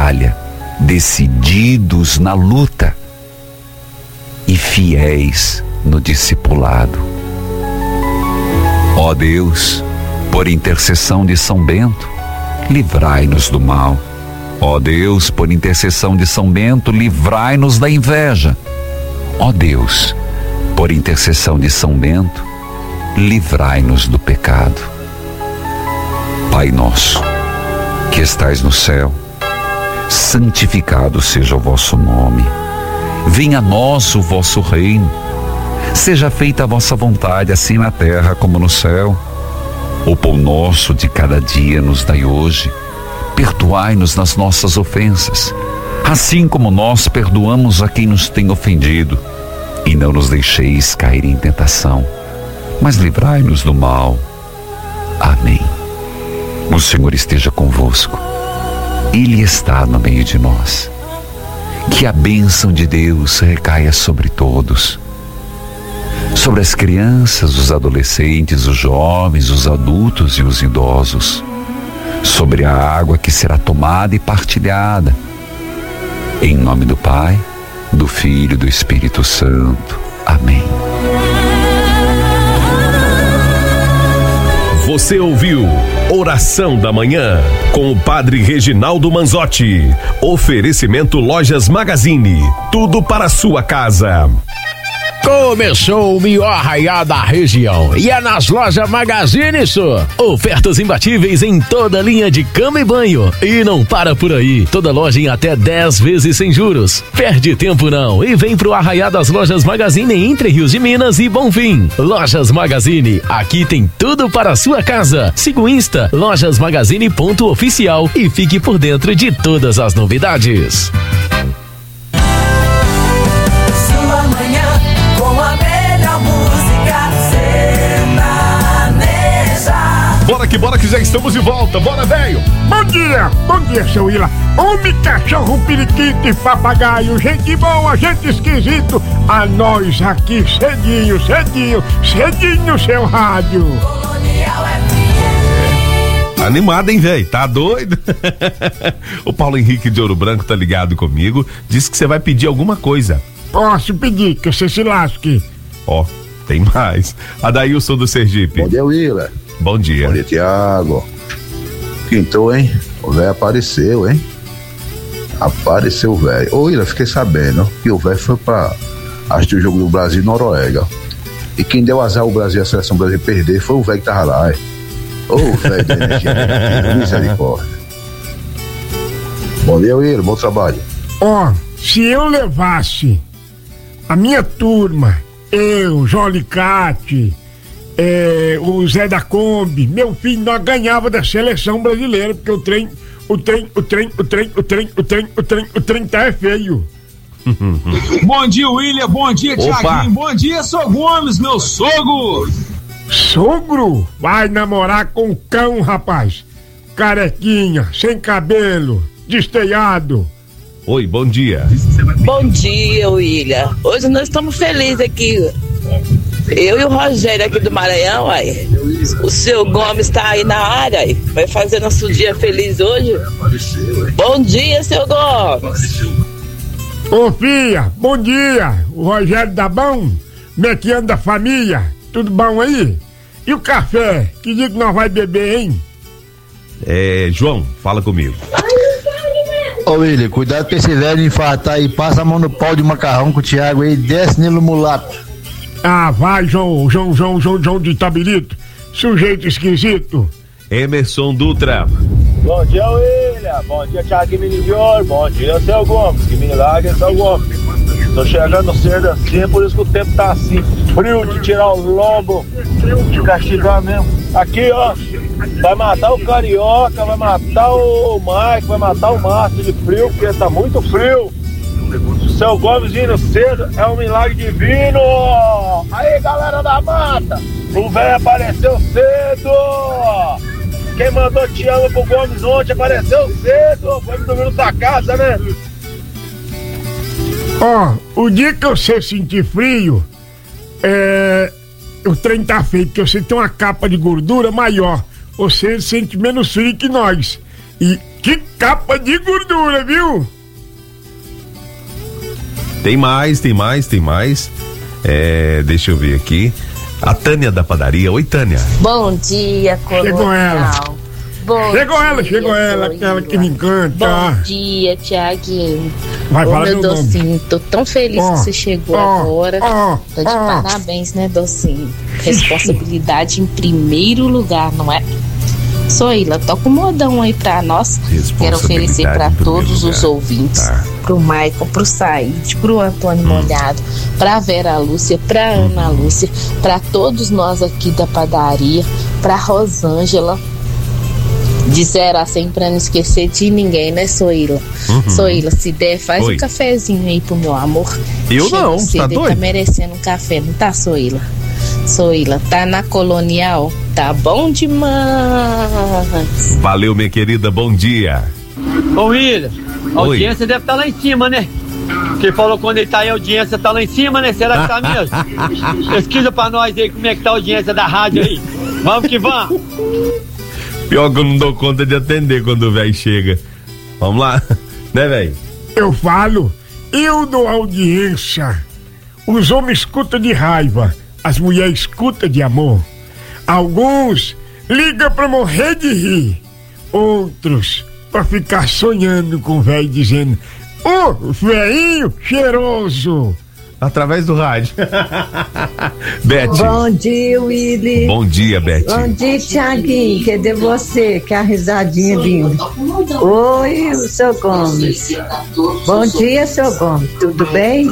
batalha, decididos na luta e fiéis no discipulado. Ó Deus, por intercessão de São Bento, livrai-nos do mal. Ó Deus, por intercessão de São Bento, livrai-nos da inveja. Ó Deus, por intercessão de São Bento, livrai-nos do pecado. Pai nosso, que estais no céu, santificado seja o vosso nome. Venha a nós o vosso reino. Seja feita a vossa vontade, assim na terra como no céu. O pão nosso de cada dia nos dai hoje. Perdoai-nos nas nossas ofensas, assim como nós perdoamos a quem nos tem ofendido. E não nos deixeis cair em tentação, mas livrai-nos do mal. Amém. O Senhor esteja convosco. Ele está no meio de nós. Que a bênção de Deus recaia sobre todos, sobre as crianças, os adolescentes, os jovens, os adultos e os idosos, sobre a água que será tomada e partilhada. Em nome do Pai, do Filho e do Espírito Santo. Amém. Você ouviu Oração da Manhã com o Padre Reginaldo Manzotti. Oferecimento Lojas Magazine. Tudo para a sua casa. Começou o melhor arraial da região e é nas Lojas Magazine, só. Ofertas imbatíveis em toda a linha de cama e banho. E não para por aí, toda loja em até 10 vezes sem juros. Perde tempo não e vem pro arraial das Lojas Magazine entre Rios de Minas e Bonfim. Lojas Magazine, aqui tem tudo para a sua casa. Siga o Insta, lojasmagazine.oficial e fique por dentro de todas as novidades. Bora que já estamos de volta, bora velho! Bom dia, seu Willa. Homem, cachorro, periquito e papagaio, gente boa, gente esquisito, a nós aqui cedinho no seu rádio. Animado, hein, velho? Tá doido? O Paulo Henrique de Ouro Branco tá ligado comigo, disse que você vai pedir alguma coisa. Posso pedir, que você se lasque. Ó, tem mais. Adailson do Sergipe. Bom dia, Willa. Bom dia. Bom dia, Tiago. Quintou, hein? O velho apareceu, hein? Apareceu o velho. Ô, Willa, fiquei sabendo que o velho foi pra assistir o jogo do Brasil e Noruega. E quem deu azar o Brasil, a seleção brasileira perder, foi o velho que tava lá, hein? Ô, velho da energia, misericórdia. Bom dia, Willa, bom trabalho. Ó, se eu levasse a minha turma, eu, Jolicate, o Zé da Kombi, meu filho, nós ganhava da seleção brasileira, porque o trem tá é feio. Bom dia, William, bom dia, Tiaguinho, bom dia, Sr. Gomes, meu sogro. Sogro? Vai namorar com o cão, rapaz. Carequinha, sem cabelo, desteiado. Oi, bom dia. Bom dia, William. Hoje nós estamos felizes aqui. Eu e o Rogério aqui do Maranhão, aí. O seu Gomes tá aí na área, aí. Vai fazer nosso dia feliz hoje. Bom dia, seu Gomes. Ô, filha, bom dia. O Rogério tá bom? Como é que anda a família? Tudo bom aí? E o café? Que dia que nós vai beber, hein? João, fala comigo. Ô, William, cuidado com esse velho infartar aí. Passa a mão no pau de macarrão com o Thiago aí, desce nele no mulato. Ah, vai, João de Itabirito, sujeito esquisito. Emerson Dutra. Bom dia, William. Bom dia, Thiago Menino de Ouro. Bom dia, seu Gomes. Que milagre, seu Gomes. Tô chegando cedo assim, por isso que o tempo tá assim, frio de tirar o lombo, de castigar mesmo. Aqui, ó, vai matar o Carioca, vai matar o Mike, vai matar o Márcio de frio, porque tá muito frio. O seu Gomes vindo cedo é um milagre divino. Aí, galera da mata, o velho apareceu cedo. Quem mandou te amo pro Gomes ontem apareceu cedo. Foi dormir na sua casa, né? Ó, o dia que você sentir frio, o trem tá feio, porque você tem uma capa de gordura maior, você sente menos frio que nós. E Que capa de gordura, viu? Tem mais. Deixa eu ver aqui. A Tânia da padaria. Oi, Tânia. Bom dia, Colonial. Chegou ela, aquela que me encanta. Bom dia, Tiaguinho. Vai falar meu meu docinho, nome. tô tão feliz que você chegou agora. Tô de parabéns, né, docinho? Responsabilidade em primeiro lugar, não é? Soila, toca um modão aí pra nós. Quero oferecer pra todos os ouvintes, pro Maicon, pro Said, pro Antônio Molhado, pra Vera Lúcia, pra Ana Lúcia, pra todos nós aqui da padaria, pra Rosângela. De 0 a 100 pra não esquecer de ninguém, né, Soila? Soila, se der, faz um cafezinho aí pro meu amor. Eu não, tá doido? Tá merecendo um café, não tá, Soila? Soila, tá na Colonial? Tá bom demais. Valeu, minha querida, bom dia. Ô, William, a audiência deve estar lá em cima, né? Quem falou quando ele tá aí, a audiência tá lá em cima, né? Será que tá mesmo? Pesquisa pra nós aí como é que tá a audiência da rádio aí. Vamos que vamos. Pior que eu não dou conta de atender quando o velho chega. Vamos lá, né, velho? Eu falo, eu dou audiência. Os homens escutam de raiva, as mulheres escutam de amor. Alguns ligam pra morrer de rir, outros pra ficar sonhando com o velho dizendo: "Ô, velhinho cheiroso!" Através do rádio. Beth. Bom dia, Willy. Bom dia, Beth. Bom dia, Tiaguinho. Cadê você? Que a risadinha linda. Oi, o seu Gomes. Bom dia, seu Gomes. Tudo bem?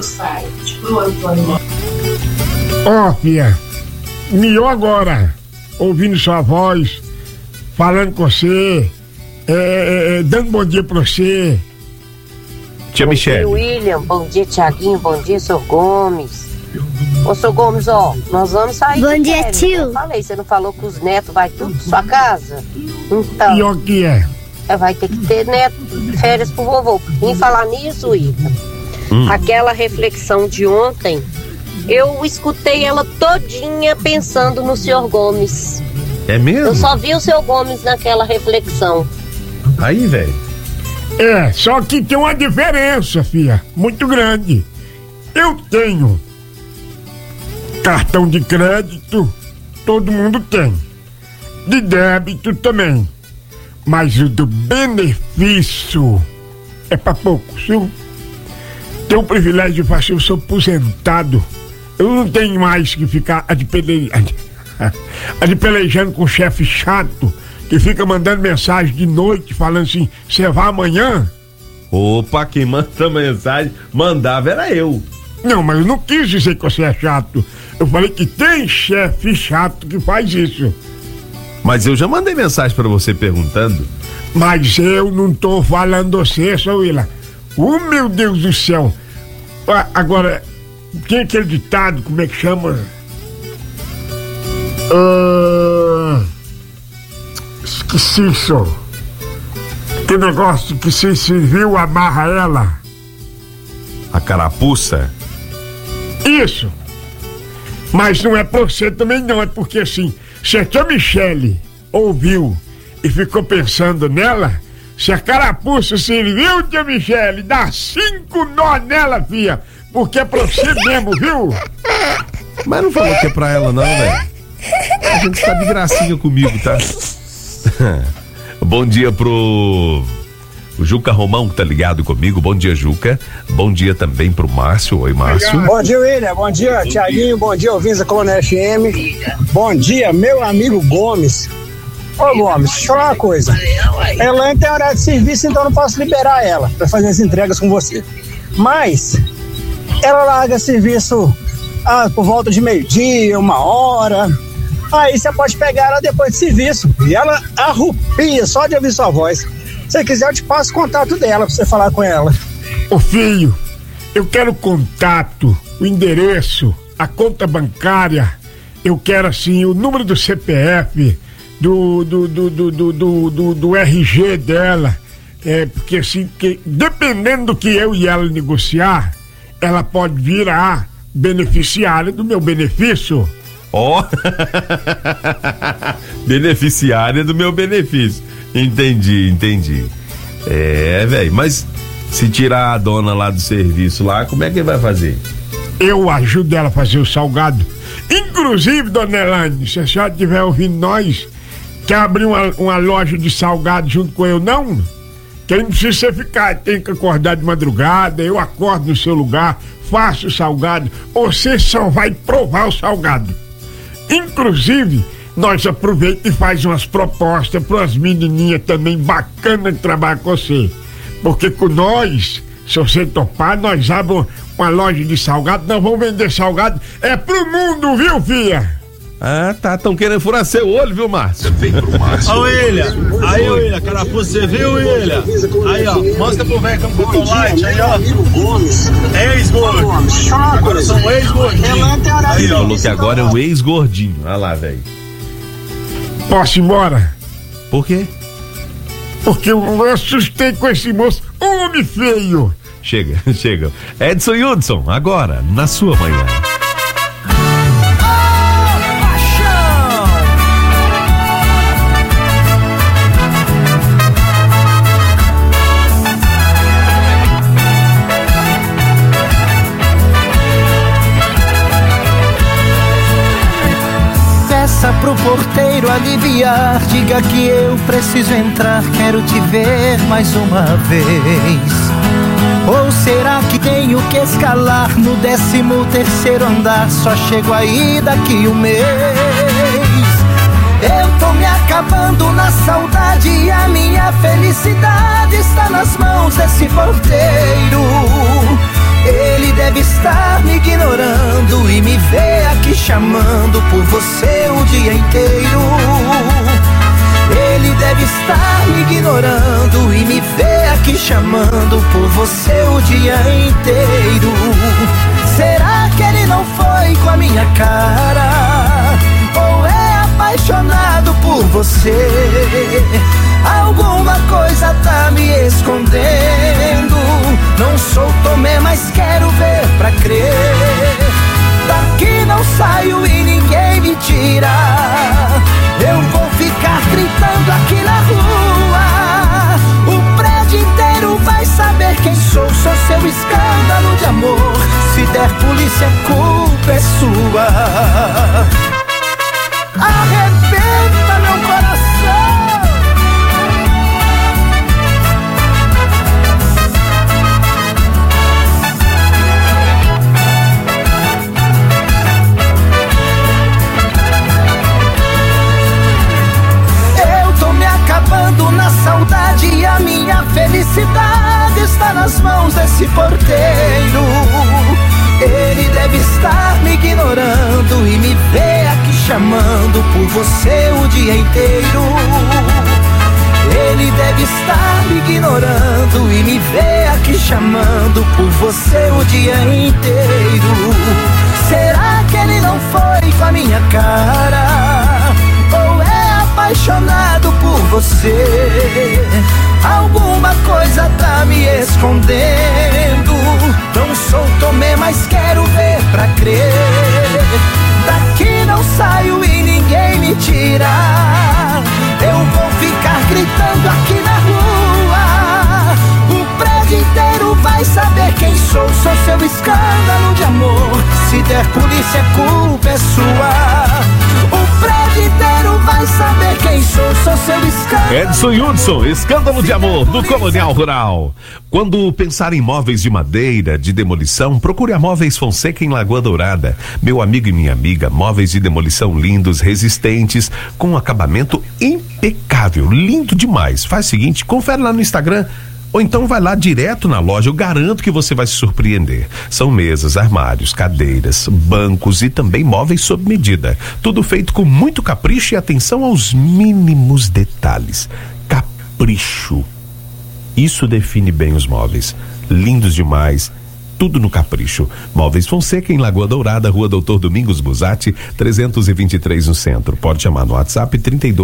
Filha, melhor agora, ouvindo sua voz, falando com você, dando bom dia pra você. Tia Michele. Bom dia, William. Bom dia, Tiaguinho. Bom dia, seu Gomes. Ô, seu Gomes, nós vamos sair. Bom dia, férias, tio. Eu falei, você não falou que os netos vai tudo pra sua casa? Então. E o que é? Vai ter que ter neto, férias pro vovô. Em falar nisso, William, aquela reflexão de ontem, eu escutei ela todinha pensando no senhor Gomes. É mesmo? Eu só vi o seu Gomes naquela reflexão. Aí, velho. Só que tem uma diferença, filha, muito grande. Eu tenho cartão de crédito, todo mundo tem. De débito também. Mas o do benefício é pra poucos, viu? Tenho o privilégio de fazer, eu sou aposentado. Eu não tenho mais que ficar pelejando com o chefe chato que fica mandando mensagem de noite falando assim: "Você vai amanhã?" Opa, quem manda mensagem, mandava era eu. Não, mas eu não quis dizer que você é chato. Eu falei que tem chefe chato que faz isso. Mas eu já mandei mensagem pra você perguntando. Mas eu não tô falando você, seu Willa. Meu Deus do céu. Agora, tem aquele ditado, como é que chama? Esqueci isso. Que negócio que se serviu amarra ela. A carapuça? Isso. Mas não é por você também não, é porque assim, se a tia Michele ouviu e ficou pensando nela, se a carapuça serviu, tia Michele, dá 5 nó nela, filha, porque é pra você mesmo, viu? Mas não falou que é pra ela não, velho. A gente tá de gracinha comigo, tá? Bom dia pro Juca Romão, que tá ligado comigo. Bom dia, Juca. Bom dia também pro Márcio. Oi, Márcio. Bom dia, William. Bom dia, Tiaguinho. Bom dia, ouvintes da Colônia FM. Bom dia, meu amigo Gomes. Ô, Gomes, deixa eu falar uma coisa. Elaine tem horário de serviço, então eu não posso liberar ela pra fazer as entregas com você. Mas ela larga serviço por volta de 12:00, 1h. Aí você pode pegar ela depois de serviço. E ela arrupia só de ouvir sua voz. Se você quiser, eu te passo o contato dela pra você falar com ela. Ô filho, eu quero o contato, o endereço, a conta bancária. Eu quero assim o número do CPF, do RG dela. Porque assim, dependendo do que eu e ela negociar, ela pode virar beneficiária do meu benefício. Beneficiária do meu benefício. Entendi. Velho, mas se tirar a dona lá do serviço lá, como é que ele vai fazer? Eu ajudo ela a fazer o salgado. Inclusive, dona Elaine, se a senhora estiver ouvindo nós, quer abrir uma loja de salgado junto com eu, não? Que aí não precisa você ficar, tem que acordar de madrugada, eu acordo no seu lugar, faço o salgado, você só vai provar o salgado. Inclusive, nós aproveitamos e faz umas propostas para as menininhas também bacana de trabalhar com você. Porque com nós, se você topar, nós abrimos uma loja de salgado, nós vamos vender salgado, é pro mundo, viu, filha? Ah, tá, estão querendo furar seu olho, viu, Márcio? Ô, William, aí, William, carapuça, você viu, William? Aí, ó, mostra pro velho que botou light, aí, ó. Ex-gordo. Agora são ex-gordinhos. Aí, ó. Falou que agora é o ex-gordinho. Olha lá, velho. Posso ir embora? Por quê? Porque eu assustei com esse moço, homem feio. Chega. Edson e Hudson, agora, na sua manhã. Peça pro porteiro aliviar, diga que eu preciso entrar, quero te ver mais uma vez. Ou será que tenho que escalar no 13º andar, só chego aí daqui um mês? Eu tô me acabando na saudade e a minha felicidade está nas mãos desse porteiro. Ele deve estar me ignorando e me vê aqui chamando por você o dia inteiro. Ele deve estar me ignorando e me vê aqui chamando por você o dia inteiro. Será que ele não foi com a minha cara? Ou é apaixonado por você? Alguma coisa tá me escondendo. Não sou Tomé, mas quero ver pra crer. Daqui não saio e ninguém me tira. Eu vou ficar gritando aqui na rua. O prédio inteiro vai saber quem sou. Sou seu escândalo de amor. Se der polícia, a culpa é sua. Arrebenta meu coração. Acabando na saudade e a minha felicidade está nas mãos desse porteiro. Ele deve estar me ignorando e me vê aqui chamando por você o dia inteiro. Ele deve estar me ignorando e me vê aqui chamando por você o dia inteiro. Será que ele não foi com a minha cara? Ou é apaixonado por você? Alguma coisa tá me escondendo. Não sou Tomé, mas quero ver pra crer. Daqui não saio e ninguém me tira. Eu vou ficar gritando aqui na rua. O prédio inteiro vai saber quem sou. Sou seu escândalo de amor. Se der polícia, a culpa é sua. O prédio inteiro vai saber quem sou. Sou seu escândalo. Edson e Hudson, escândalo de amor do Colonial Rural. Quando pensar em móveis de madeira, de demolição, procure a Móveis Fonseca em Lagoa Dourada. Meu amigo e minha amiga, móveis de demolição lindos, resistentes, com um acabamento impecável, lindo demais. Faz o seguinte, confere lá no Instagram. Ou então vai lá direto na loja, eu garanto que você vai se surpreender. São mesas, armários, cadeiras, bancos e também móveis sob medida. Tudo feito com muito capricho e atenção aos mínimos detalhes. Capricho. Isso define bem os móveis. Lindos demais. Tudo no capricho. Móveis Fonseca em Lagoa Dourada, Rua Doutor Domingos Busatti, 323 no centro. Pode chamar no WhatsApp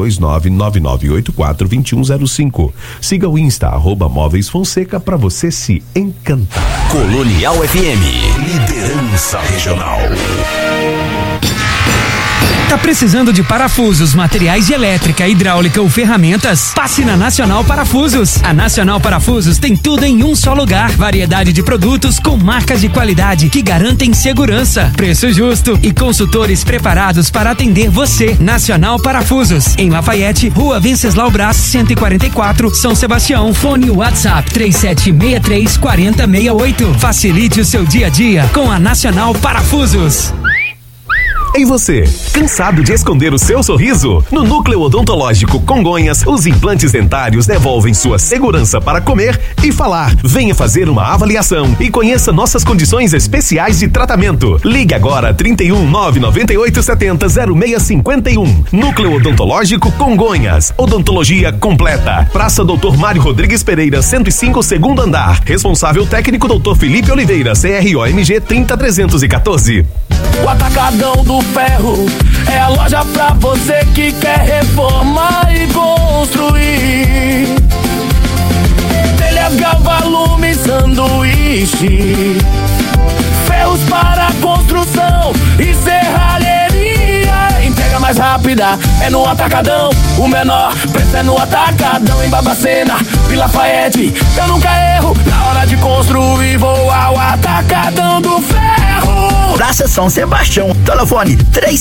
32999842105. Siga o Insta, @Móveis Fonseca, pra você se encantar. Colonial FM, liderança regional. Tá precisando de parafusos, materiais de elétrica, hidráulica ou ferramentas? Passe na Nacional Parafusos. A Nacional Parafusos tem tudo em um só lugar. Variedade de produtos com marcas de qualidade que garantem segurança, preço justo e consultores preparados para atender você. Nacional Parafusos, em Lafayette, Rua Venceslau Brás, 144, São Sebastião. Fone WhatsApp 3763-4068. Facilite o seu dia a dia com a Nacional Parafusos. Em você, cansado de esconder o seu sorriso? No Núcleo Odontológico Congonhas, os implantes dentários devolvem sua segurança para comer e falar. Venha fazer uma avaliação e conheça nossas condições especiais de tratamento. Ligue agora 31 998 70 0651. Núcleo Odontológico Congonhas. Odontologia completa. Praça Dr. Mário Rodrigues Pereira, 105, segundo andar. Responsável técnico Dr. Felipe Oliveira, CROMG 30314. O Atacadão do Ferro é a loja pra você que quer reformar e construir. Telhas, galvalume, sanduíche, ferros para construção e serralheria. Entrega mais rápida é no Atacadão. O menor preço é no Atacadão. Em Babacena, Vila Lafayette, eu nunca erro. Na hora de construir, vou ao Atacadão do Ferro. Praça São Sebastião, telefone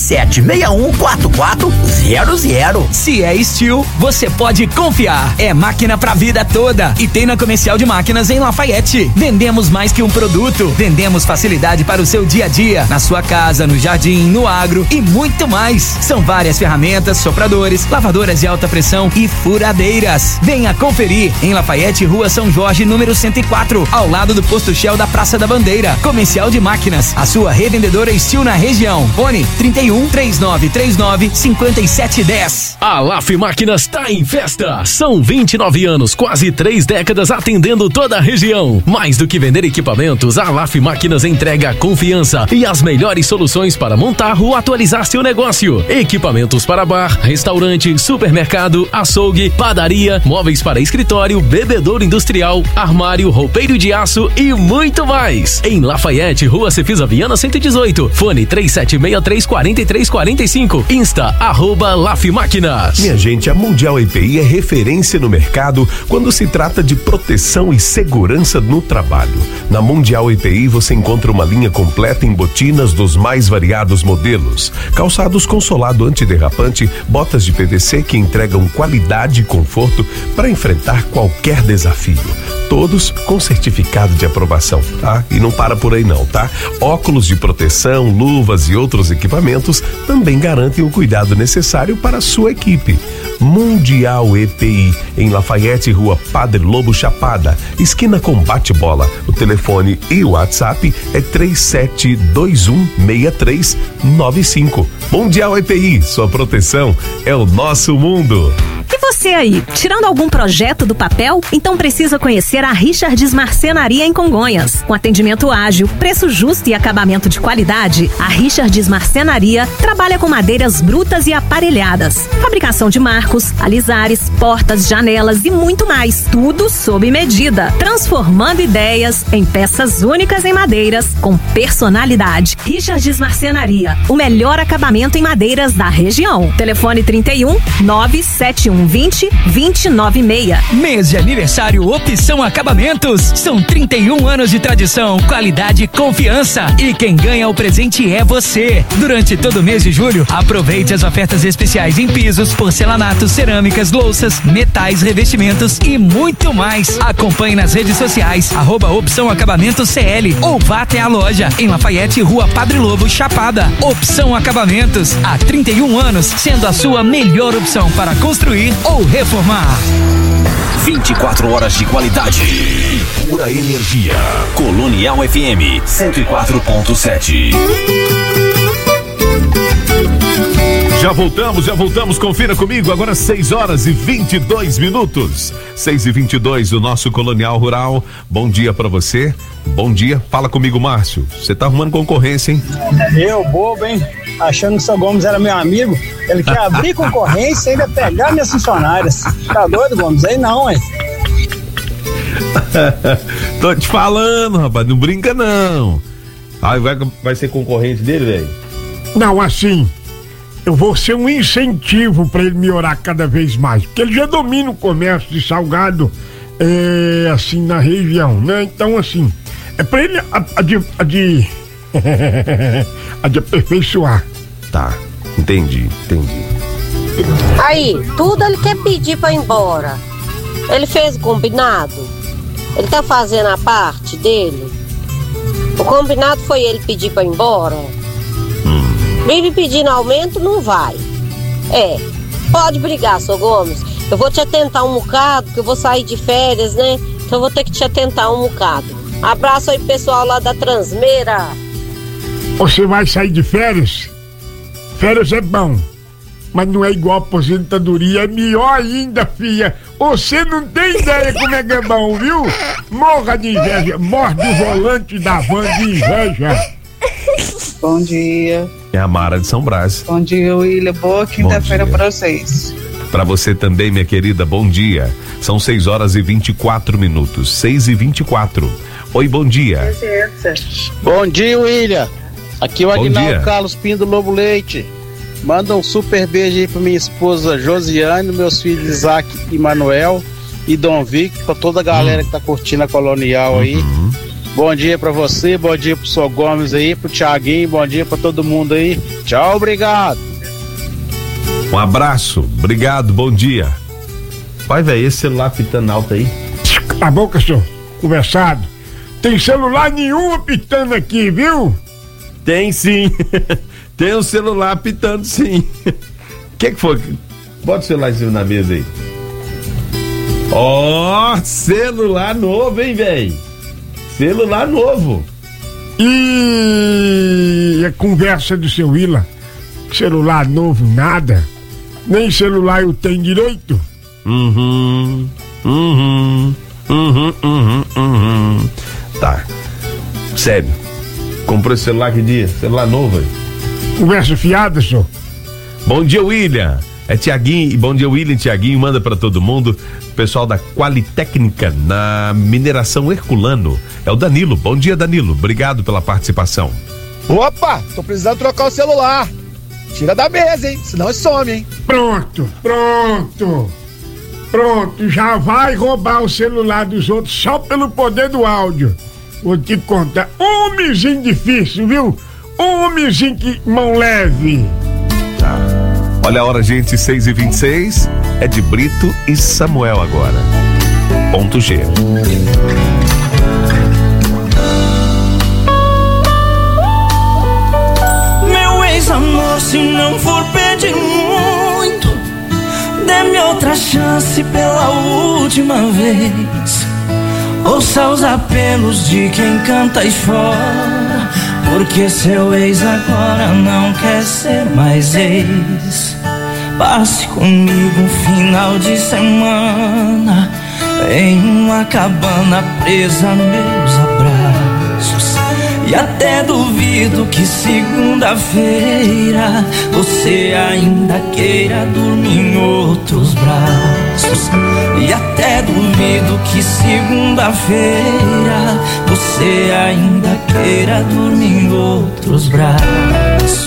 3761-4400. Se é Steel, você pode confiar. É máquina pra vida toda. E tem na Comercial de Máquinas em Lafayette. Vendemos mais que um produto. Vendemos facilidade para o seu dia a dia, na sua casa, no jardim, no agro e muito mais. São várias ferramentas, sopradores, lavadoras de alta pressão e furadeiras. Venha conferir em Lafayette, Rua São Jorge, número 104, ao lado do posto Shell da Praça da Bandeira. Comercial de Máquinas, a sua revendedora Steel na região. Fone 31 3939 5710. A LAF Máquinas tá em festa. São 29 anos, quase 3 décadas atendendo toda a região. Mais do que vender equipamentos, a LAF Máquinas entrega confiança e as melhores soluções para montar ou atualizar seu negócio. Equipamentos para bar, restaurante, supermercado, açougue, padaria, móveis para escritório, bebedouro industrial, armário, roupeiro de aço e muito mais. Em Lafayette, Rua Cefisa Viana 118, fone 3763-4345, Insta, @LafMáquinas. Minha gente, a Mundial EPI é referência no mercado quando se trata de proteção e segurança no trabalho. Na Mundial EPI você encontra uma linha completa em botinas dos mais variados modelos, calçados com solado antiderrapante, botas de PVC que entregam qualidade e conforto para enfrentar qualquer desafio. Todos com certificado de aprovação, tá? E não para por aí não, tá? Óculos de proteção, luvas e outros equipamentos também garantem o cuidado necessário para a sua equipe. Mundial EPI, em Lafayette, Rua Padre Lobo Chapada, esquina com Bate-Bola. O telefone e o WhatsApp é 37216395. Mundial EPI, sua proteção é o nosso mundo. E você aí, tirando algum projeto do papel? Então precisa conhecer a Richards Marcenaria em Congonhas. Com atendimento ágil, preço justo e acabamento de qualidade, a Richards Marcenaria trabalha com madeiras brutas e aparelhadas. Fabricação de marcos, alisares, portas, janelas e muito mais. Tudo sob medida. Transformando ideias em peças únicas em madeiras com personalidade. Richards Marcenaria, o melhor acabamento em madeiras da região. Telefone 31 971 20 296. Mês de aniversário Opção Acabamentos. São 31 anos de tradição, qualidade e confiança. E quem ganha o presente é você. Durante todo o mês de julho, aproveite as ofertas especiais em pisos, porcelanatos, cerâmicas, louças, metais, revestimentos e muito mais. Acompanhe nas redes sociais, @Opção Acabamentos CL, ou vá até a loja em Lafayette, Rua Padre Lobo, Chapada. Opção Acabamentos, há 31 anos, sendo a sua melhor opção para construir ou reformar. 24 horas de qualidade e pura energia. Colonial FM 104.7. Já voltamos, confira comigo, agora 6h22. 6h22, o nosso Colonial Rural. Bom dia pra você, bom dia, fala comigo, Márcio, você tá arrumando concorrência, hein? Eu, bobo, hein? Achando que o seu Gomes era meu amigo, ele quer abrir concorrência e ainda pegar minhas funcionárias. Tá doido, Gomes? Aí não, hein? Tô te falando, rapaz, não brinca não. Vai ser concorrente dele, velho? Não, assim, eu vou ser um incentivo para ele melhorar cada vez mais, porque ele já domina o comércio de salgado, assim, na região, né? Então, assim, é para ele a de aperfeiçoar. Tá, entendi. Aí, tudo ele quer pedir pra ir embora. Ele fez o combinado? Ele tá fazendo a parte dele? O combinado foi ele pedir pra ir embora? Vive pedindo aumento, não vai. Pode brigar, seu Gomes. Eu vou te atentar um bocado, porque eu vou sair de férias, né? Então eu vou ter que te atentar um bocado. Abraço aí, pessoal lá da Transmeira. Você vai sair de férias? Férias é bom, mas não é igual a aposentadoria, é melhor ainda, filha. Você não tem ideia como é que é bom, viu? Morra de inveja, morde o volante da van de inveja. Bom dia. É a Mara de São Brás. Bom dia, William. Boa quinta-feira pra vocês. Pra você também, minha querida, bom dia. São 6h24. 6h24. Oi, bom dia. Bom dia, William. Aqui é o Bom Aguinaldo dia. Carlos Pinho do Lobo Leite. Manda um super beijo aí pra minha esposa Josiane, meus filhos Isaac e Manuel e Dom Vic, pra toda a galera que tá curtindo a Colonial aí. Bom dia pra você, bom dia pro Sr. Gomes aí, pro Thiaguinho, bom dia pra todo mundo aí. Tchau, obrigado. Um abraço, obrigado, bom dia. Vai, velho, esse celular pitando alto aí. Cala a boca, senhor. Conversado. Tem celular nenhum apitando aqui, viu? Tem sim. Tem um celular apitando sim. O que foi? Bota o celular em cima da mesa aí. Ó, celular novo, hein, velho? Celular novo. E a conversa do seu Willa, celular novo, nada. Nem celular eu tenho direito. Tá. Sério. Comprou esse celular que dia? Celular novo, aí. Conversa fiada, senhor. Bom dia, William. É Tiaguinho. Bom dia, William. Tiaguinho manda pra todo mundo. Pessoal da Qualitécnica na Mineração Herculano. É o Danilo. Bom dia, Danilo. Obrigado pela participação. Opa, tô precisando trocar o celular. Tira da mesa, hein? Senão some, hein? Pronto. Já vai roubar o celular dos outros só pelo poder do áudio. Vou te contar. Homenzinho difícil, viu? Homenzinho que mão leve. Tá. Olha a hora, gente, 6h26. É de Brito e Samuel agora. Ponto G. Meu ex-amor, se não for pedir muito, dê-me outra chance pela última vez. Ouça os apelos de quem canta e chora, porque seu ex agora não quer ser mais ex. Passe comigo um final de semana em uma cabana presa a meus abraços. E até duvido que segunda-feira você ainda queira dormir em outros braços. E até duvido que segunda-feira você ainda queira dormir em outros braços.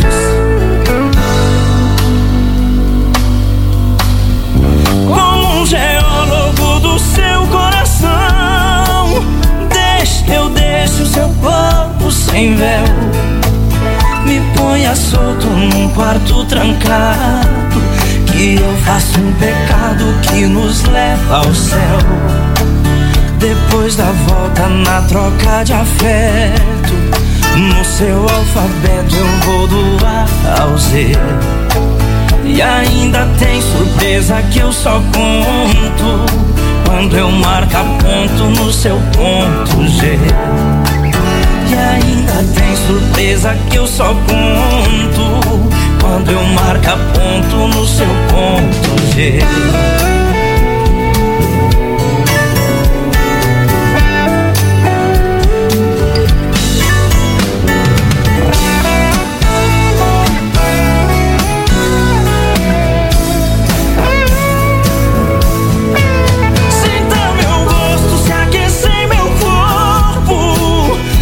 Como um geólogo do seu coração, eu deixo o seu corpo sem véu. Me ponha solto num quarto trancado, que eu faço um pecado que nos leva ao céu. Depois da volta na troca de afeto, no seu alfabeto eu vou do A ao Z. E ainda tem surpresa que eu só conto quando eu marco ponto no seu ponto G. E ainda tem surpresa que eu só conto quando eu marco ponto no seu ponto G.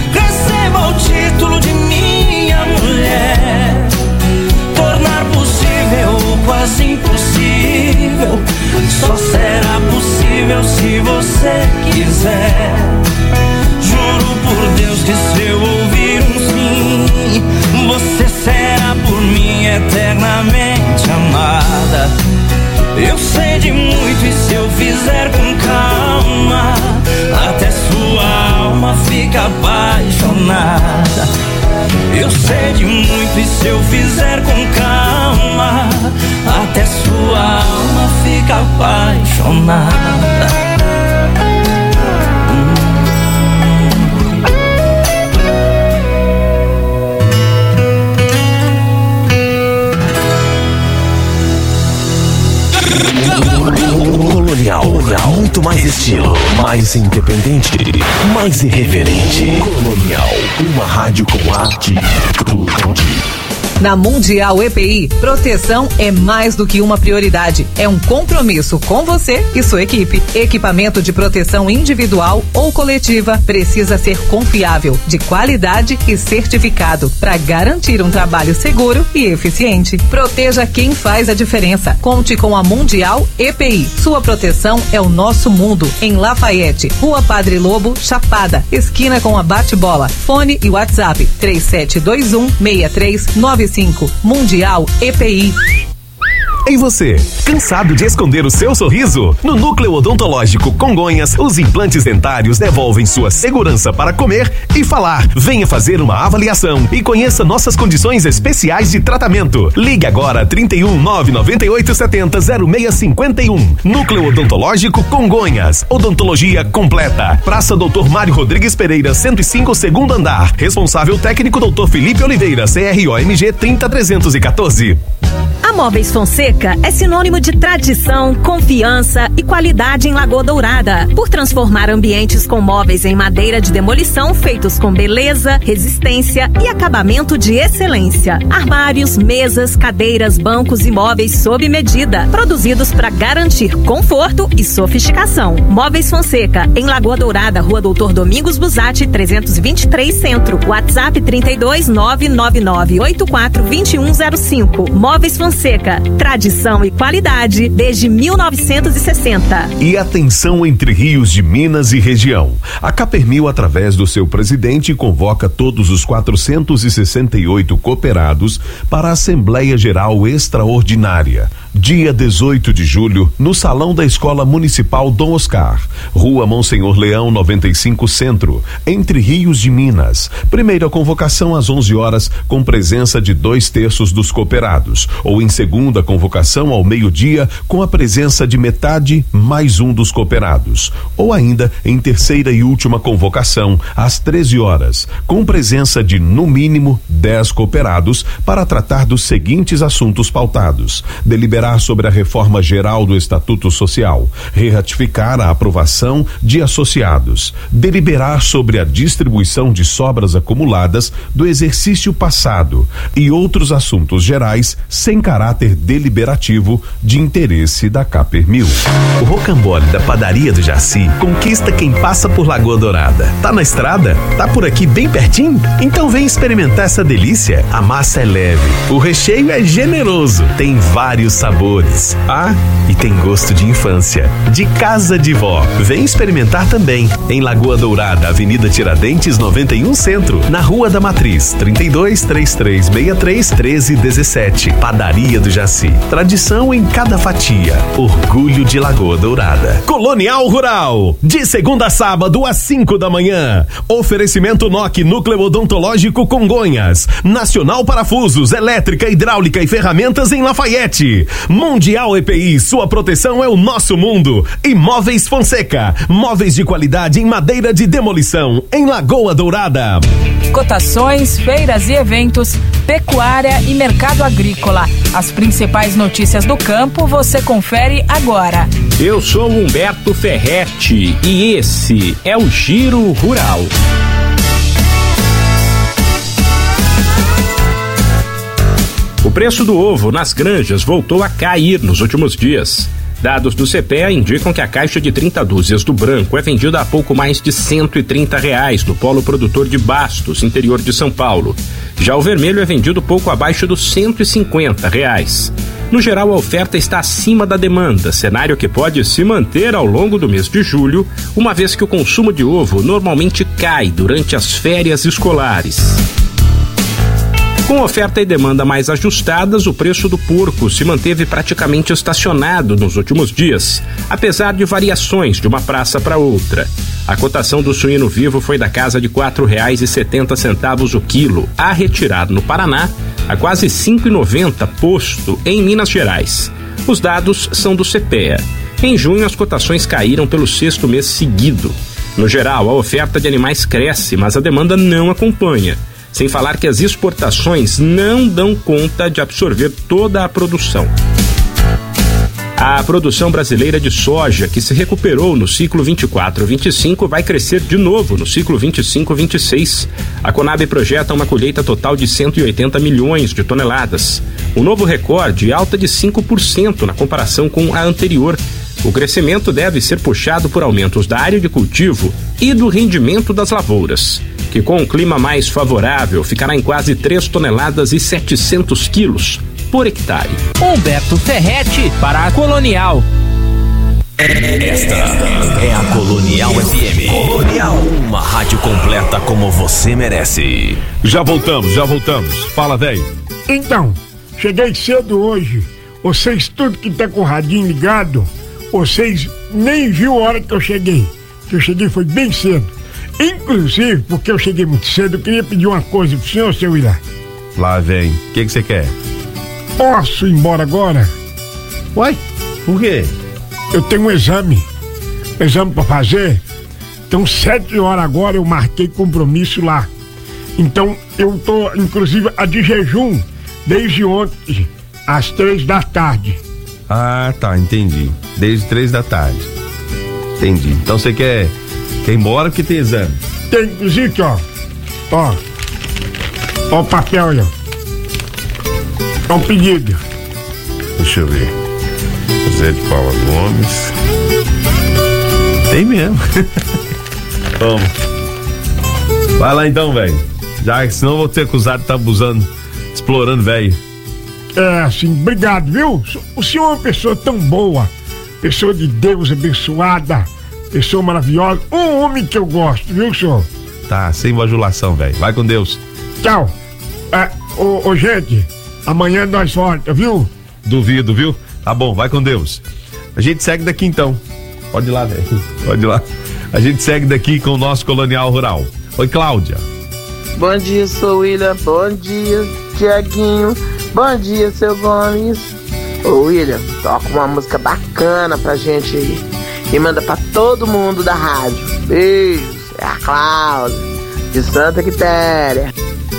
Possível nada. Eu sei de muito e se eu fizer com calma, até sua alma fica apaixonada. Colonial, muito mais estilo, mais independente, mais irreverente. Colonial, uma rádio com arte e tudo. Na Mundial EPI, proteção é mais do que uma prioridade. É um compromisso com você e sua equipe. Equipamento de proteção individual ou coletiva precisa ser confiável, de qualidade e certificado para garantir um trabalho seguro e eficiente. Proteja quem faz a diferença. Conte com a Mundial EPI. Sua proteção é o nosso mundo. Em Lafayette, Rua Padre Lobo, Chapada, esquina com a Bate-Bola. Fone e WhatsApp 3721-6395. Mundial EPI. E você, cansado de esconder o seu sorriso? No Núcleo Odontológico Congonhas, os implantes dentários devolvem sua segurança para comer e falar. Venha fazer uma avaliação e conheça nossas condições especiais de tratamento. Ligue agora 31 998 70 0651. Núcleo Odontológico Congonhas. Odontologia completa. Praça Dr. Mário Rodrigues Pereira, 105, segundo andar. Responsável técnico Dr. Felipe Oliveira, CROMG 30314. A Móveis Fonseca é sinônimo de tradição, confiança e qualidade em Lagoa Dourada. Por transformar ambientes com móveis em madeira de demolição feitos com beleza, resistência e acabamento de excelência. Armários, mesas, cadeiras, bancos e móveis sob medida, produzidos para garantir conforto e sofisticação. Móveis Fonseca, em Lagoa Dourada, Rua Doutor Domingos Busatti, 323 Centro. WhatsApp 32 999 84 2105. Móveis Fonseca, tradição e qualidade desde 1960. E atenção Entre Rios de Minas e região. A Capermil, através do seu presidente, convoca todos os 468 cooperados para a Assembleia Geral Extraordinária, dia 18 de julho, no Salão da Escola Municipal Dom Oscar, Rua Monsenhor Leão 95 Centro, Entre Rios de Minas. Primeira convocação às 11 horas, com presença de 2/3 dos cooperados, ou em segunda convocação ao meio-dia, com a presença de metade mais um dos cooperados, ou ainda em terceira e última convocação às 13 horas, com presença de no mínimo 10 cooperados, para tratar dos seguintes assuntos pautados: deliberar sobre a reforma geral do Estatuto Social, reratificar a aprovação de associados, deliberar sobre a distribuição de sobras acumuladas do exercício passado e outros assuntos gerais sem caráter deliberativo de interesse da Capermil. O rocambole da Padaria do Jaci conquista quem passa por Lagoa Dourada. Tá na estrada? Tá por aqui bem pertinho? Então vem experimentar essa delícia. A massa é leve, o recheio é generoso, tem vários sabores. Ah, e tem gosto de infância, de casa de vó. Vem experimentar também. Em Lagoa Dourada, Avenida Tiradentes 91 Centro, na Rua da Matriz, 32 3363 1317. Padaria do Jaci. Tradição em cada fatia. Orgulho de Lagoa Dourada. Colonial Rural, de segunda a sábado às 5 da manhã. Oferecimento NOC Núcleo Odontológico Congonhas. Nacional Parafusos, Elétrica, Hidráulica e Ferramentas em Lafayette. Mundial EPI, sua proteção é o nosso mundo. E Móveis Fonseca, móveis de qualidade em madeira de demolição em Lagoa Dourada. Cotações, feiras e eventos, pecuária e mercado agrícola. As principais notícias do campo você confere agora. Eu sou Humberto Ferretti e esse é o Giro Rural. O preço do ovo nas granjas voltou a cair nos últimos dias. Dados do CPEA indicam que a caixa de 30 dúzias do branco é vendida a pouco mais de R$130 no polo produtor de Bastos, interior de São Paulo. Já o vermelho é vendido pouco abaixo dos R$150. No geral, a oferta está acima da demanda, cenário que pode se manter ao longo do mês de julho, uma vez que o consumo de ovo normalmente cai durante as férias escolares. Com oferta e demanda mais ajustadas, o preço do porco se manteve praticamente estacionado nos últimos dias, apesar de variações de uma praça para outra. A cotação do suíno vivo foi da casa de R$ 4,70 o quilo, a retirar no Paraná a quase R$ 5,90 posto em Minas Gerais. Os dados são do CPEA. Em junho, as cotações caíram pelo 6º mês seguido. No geral, a oferta de animais cresce, mas a demanda não acompanha. Sem falar que as exportações não dão conta de absorver toda a produção. A produção brasileira de soja, que se recuperou no ciclo 24-25, vai crescer de novo no ciclo 25-26. A Conab projeta uma colheita total de 180 milhões de toneladas. O novo recorde é alta de 5% na comparação com a anterior. O crescimento deve ser puxado por aumentos da área de cultivo e do rendimento das lavouras, que com um clima mais favorável ficará em quase 3 toneladas e 700 quilos por hectare. Humberto Ferretti para a Colonial. Esta é a Colonial FM. Colonial, uma rádio completa como você merece. Já voltamos. Fala, velho. Então, cheguei cedo hoje. Vocês tudo que tá com o radinho ligado, vocês nem viu a hora que eu cheguei. Que eu cheguei foi bem cedo. Inclusive, porque eu cheguei muito cedo, eu queria pedir uma coisa pro senhor, seu Willar. Lá vem. O que você quer? Posso ir embora agora? Uai, por quê? Eu tenho um exame pra fazer. Então 7 horas agora eu marquei compromisso lá. Então eu tô inclusive de jejum desde ontem às 3 da tarde. Ah, tá, entendi. Desde 3 da tarde. Entendi. Então você quer ir embora porque tem exame? Tem, inclusive aqui, ó o papel aí, ó. É um pedido. Deixa eu ver. José de Paula Gomes. Tem mesmo. Toma. Vai lá então, velho. Já que senão eu vou ser acusado de estar abusando, explorando, velho. É, assim, obrigado, viu? O senhor é uma pessoa tão boa, pessoa de Deus abençoada, pessoa maravilhosa, um homem que eu gosto, viu, senhor? Tá, sem bajulação, velho. Vai com Deus. Tchau. Gente, amanhã nós volta, viu? Duvido, viu? Tá bom, vai com Deus. A gente segue daqui então. Pode ir lá, velho. Pode ir lá. A gente segue daqui com o nosso Colonial Rural. Oi, Cláudia. Bom dia, sou William. Bom dia, Tiaguinho. Bom dia, seu Gomes. Ô, William, toca uma música bacana pra gente aí. E manda pra todo mundo da rádio. Beijos. É a Cláudia, de Santa Quitéria.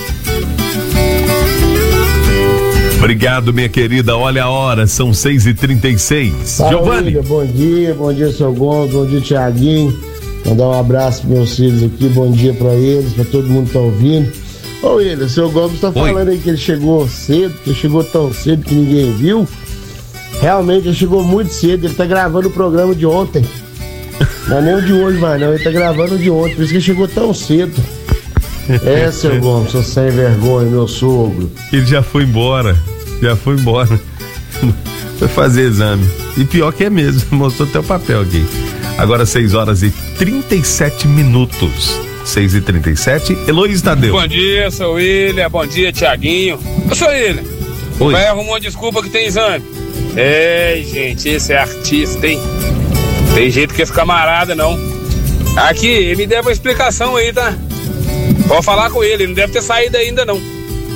Obrigado, minha querida. Olha a hora, são 6h36. Giovanni. Bom dia, seu Gomes, bom dia, Tiaguinho. Mandar um abraço pros meus filhos aqui, bom dia pra eles, pra todo mundo que tá ouvindo. Ô, William, o seu Gomes tá falando aí que ele chegou cedo, que chegou tão cedo que ninguém viu. Realmente, ele chegou muito cedo, ele tá gravando o programa de ontem. Não é nem o de hoje mais não, ele tá gravando o de ontem, por isso que ele chegou tão cedo. É, seu Gomes, seu sem vergonha, meu sogro. Ele já foi embora. Foi fazer exame. E pior que é mesmo, mostrou até o papel aqui. Agora 6h37. 6h37, Heloísa Tadeu. Bom dia, seu William. Bom dia, Tiaguinho. Ô, seu William, vai arrumar uma desculpa que tem exame. Ei, gente, esse é artista, hein? Tem jeito que esse camarada, não. Aqui, ele me deve uma explicação aí, tá? Pode falar com ele não deve ter saído ainda, não.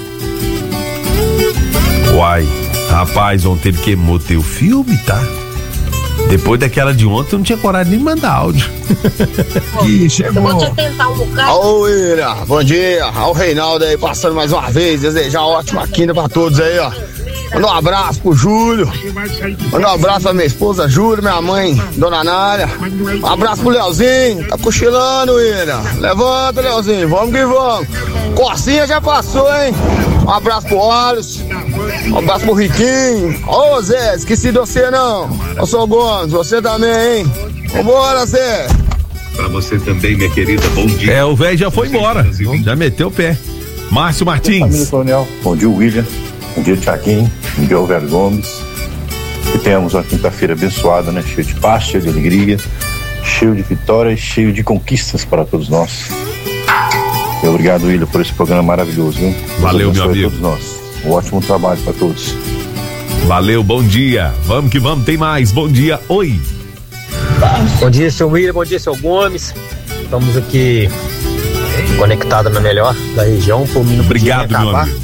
Uai, rapaz, ontem ele queimou teu filme, tá? Depois daquela de ontem, eu não tinha coragem nem de mandar áudio. Ih, chegou. Vou te tentar um bocado. Ô, William, bom dia. Ó, o Reinaldo aí passando mais uma vez. Desejar uma ótima quinta pra todos aí, ó. Manda um abraço pro Júlio. Manda um abraço pra minha esposa Júlio, minha mãe, Dona Nália. Um abraço pro Leozinho. Tá cochilando, William. Levanta, Leozinho. Vamos que vamos. Corsinha já passou, hein? Um abraço pro Wallace. Um abraço pro Riquinho. Ô, Zé, esqueci de você não. Eu sou o Gomes, você também, hein? Vambora, Zé. Pra você também, minha querida, bom dia. É, o velho já foi embora. Já meteu o pé. Márcio Martins. Família Colonial. Bom dia, William. Bom dia, Tiaguinho. Bom dia, Alberto Gomes. E temos uma quinta-feira abençoada, né? Cheio de paz, cheio de alegria, cheio de vitórias, cheio de conquistas para todos nós. Obrigado, William, por esse programa maravilhoso, viu? Valeu, meu amigo. Todos nós. Um ótimo trabalho para todos. Valeu, bom dia. Vamos que vamos, tem mais. Bom dia, oi. Bom dia, seu William, bom dia, seu Gomes. Estamos aqui conectados na melhor da região. Obrigado, meu amigo.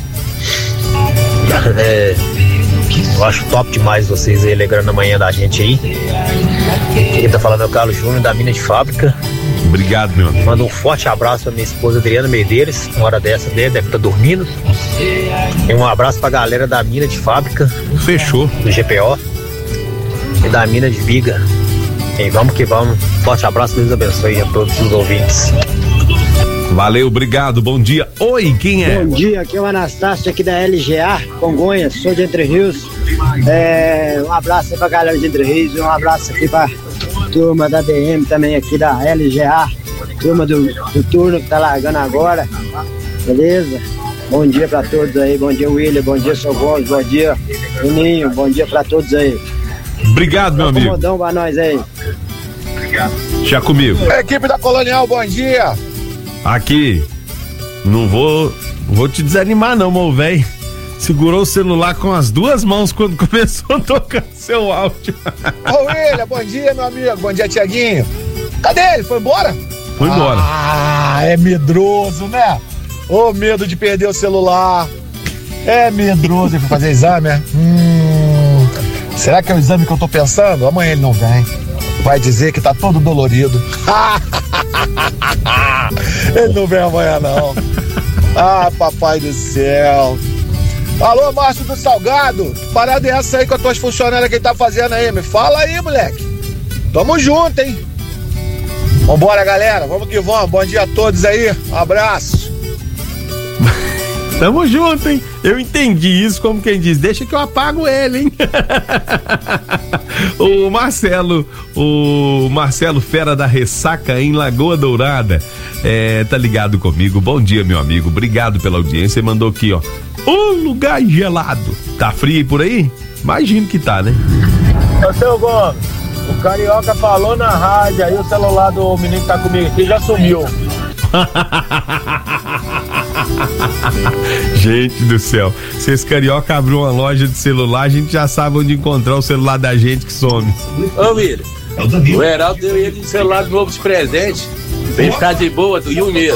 Eu acho top demais vocês aí alegrando a manhã da gente aí. Quem tá falando é o Carlos Júnior, da Mina de Fábrica. Obrigado, meu amigo. Manda um forte abraço pra minha esposa Adriana Medeiros. Uma hora dessa deve estar dormindo. E um abraço pra galera da Mina de Fábrica. Fechou. Do GPO. E da Mina de Viga. E vamos que vamos. Forte abraço, Deus abençoe a todos os ouvintes. Valeu, obrigado, bom dia. Oi, quem é? Bom dia, aqui é o Anastácio aqui da LGA, Congonhas, sou de Entre Rios. Um abraço aí pra galera de Entre Rios, um abraço aqui pra turma da DM também aqui da LGA, turma do turno que tá largando agora, beleza? Bom dia pra todos aí, bom dia William, bom dia seu Gomes, bom dia Juninho, bom dia pra todos aí. Obrigado, meu amigo. Acomodão pra nós aí. Já comigo. Equipe da Colonial, bom dia. Aqui, não vou te desanimar não, meu velho. Segurou o celular com as duas mãos quando começou a tocar seu áudio. Ô William, bom dia, meu amigo. Bom dia, Tiaguinho. Cadê ele? Foi embora? Foi embora. Ah, é medroso, né? Ô, medo de perder o celular. É medroso. Ele foi fazer exame, é? Será que é o exame que eu tô pensando? Amanhã ele não vem. Vai dizer que tá todo dolorido. Ele não vem amanhã, não. Ah, papai do céu. Alô, Márcio do Salgado. Que parada é essa aí com as tuas funcionárias que ele tá fazendo aí? Me fala aí, moleque. Tamo junto, hein? Vambora, galera. Vamos que vamos. Bom dia a todos aí. Um abraço. Tamo junto, hein? Eu entendi isso como quem diz, deixa que eu apago ele, hein? O Marcelo Fera da Ressaca em Lagoa Dourada, tá ligado comigo. Bom dia, meu amigo, obrigado pela audiência. Ele mandou aqui, ó, lugar gelado. Tá frio por aí? Imagino que tá, né? Ô, seu Gomes, o Carioca falou na rádio, aí o celular do menino que tá comigo aqui já sumiu. Gente do céu, se esse carioca abriu uma loja de celular, a gente já sabe onde encontrar o celular da gente que some. Ô, William, o Heraldo deu ele um celular novo de presente, vem ficar de boa e um mesmo.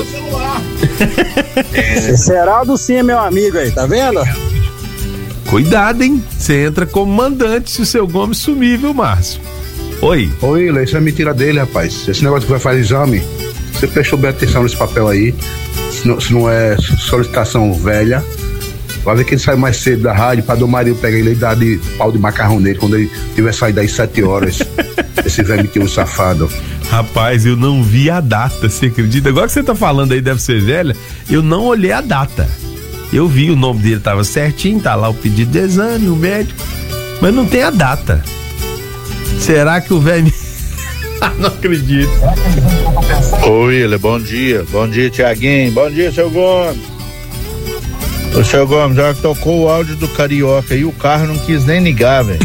Esse Heraldo sim é meu amigo aí, tá vendo? Cuidado, hein? Você entra como mandante se o seu Gomes sumir, viu, Márcio? Oi. Oi, isso é mentira dele, rapaz. Esse negócio que vai fazer exame, você prestou bem atenção nesse papel aí. Se não é solicitação velha, vai ver que ele sai mais cedo da rádio pra Dom Marinho pegar ele e dar de pau de macarrão nele quando ele tiver saído daí 7 horas. Esse velho mentiroso safado. Rapaz, eu não vi a data, você acredita? Agora que você tá falando aí deve ser velha, eu não olhei a data. Eu vi, o nome dele tava certinho, tá lá o pedido de exame, o médico, mas não tem a data. Será que o velho... Não acredito. Ô William, bom dia. Bom dia, Tiaguinho. Bom dia, seu Gomes. Ô, seu Gomes, já tocou o áudio do Carioca e o carro não quis nem ligar, velho.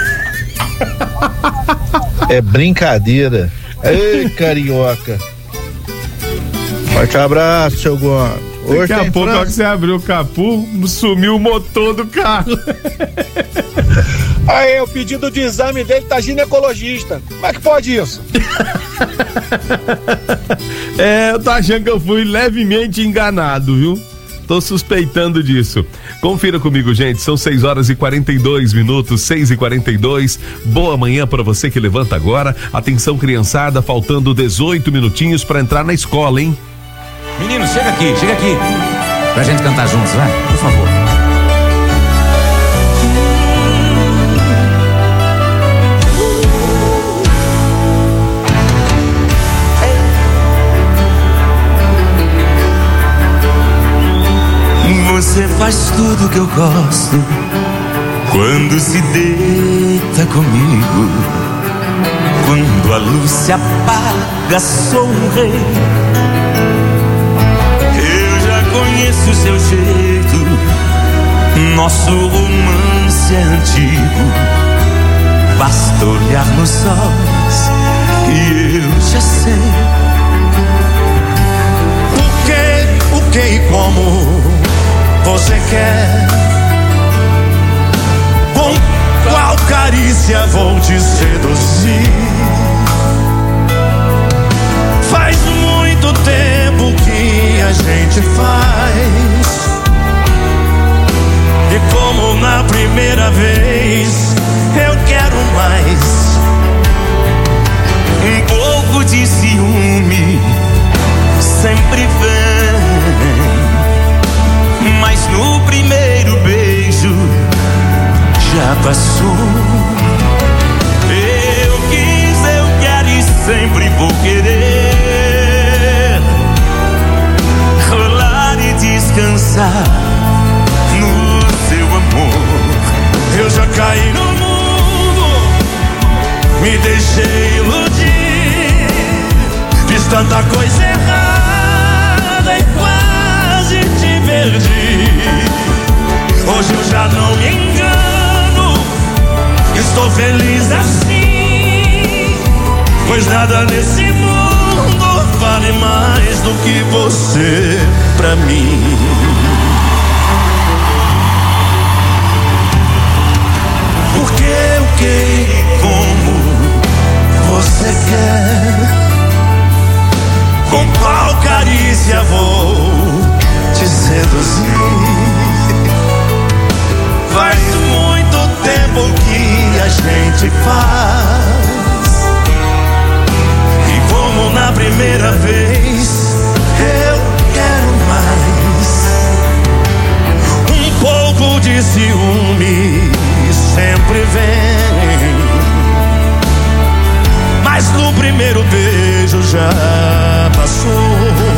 É brincadeira. Ei, Carioca. Forte abraço, seu Gomes. Daqui a pouco, na hora que você abriu o capô, sumiu o motor do carro. Aí, o pedido de exame dele tá ginecologista. Como é que pode isso? Eu tô achando que eu fui levemente enganado, viu? Tô suspeitando disso. Confira comigo, gente, são 6h42, 6h42. Boa manhã pra você que levanta agora. Atenção, criançada, faltando 18 minutinhos pra entrar na escola, hein? Meninos, chega aqui. Pra gente cantar juntos, vai? Por favor. Você faz tudo que eu gosto quando se deita comigo. Quando a luz se apaga, sou um rei. Eu já conheço o seu jeito, nosso romance é antigo. Basta olhar nos olhos e eu já sei. O como você quer. Com qual carícia vou te seduzir? Faz muito tempo que a gente faz, e como na primeira vez, eu quero mais. Um pouco de ciúme sempre vem, mas no primeiro beijo já passou. Eu quis, eu quero e sempre vou querer rolar e descansar no seu amor. Eu já caí no mundo, me deixei iludir, fiz tanta coisa errada e quase te perdi. Hoje eu já não me engano, estou feliz assim, pois nada nesse mundo vale mais do que você pra mim. Porque o que e como você quer, com qual carícia vou te seduzir? Faz muito tempo que a gente faz, e como na primeira vez, eu quero mais. Um pouco de ciúme sempre vem, mas no primeiro beijo já passou.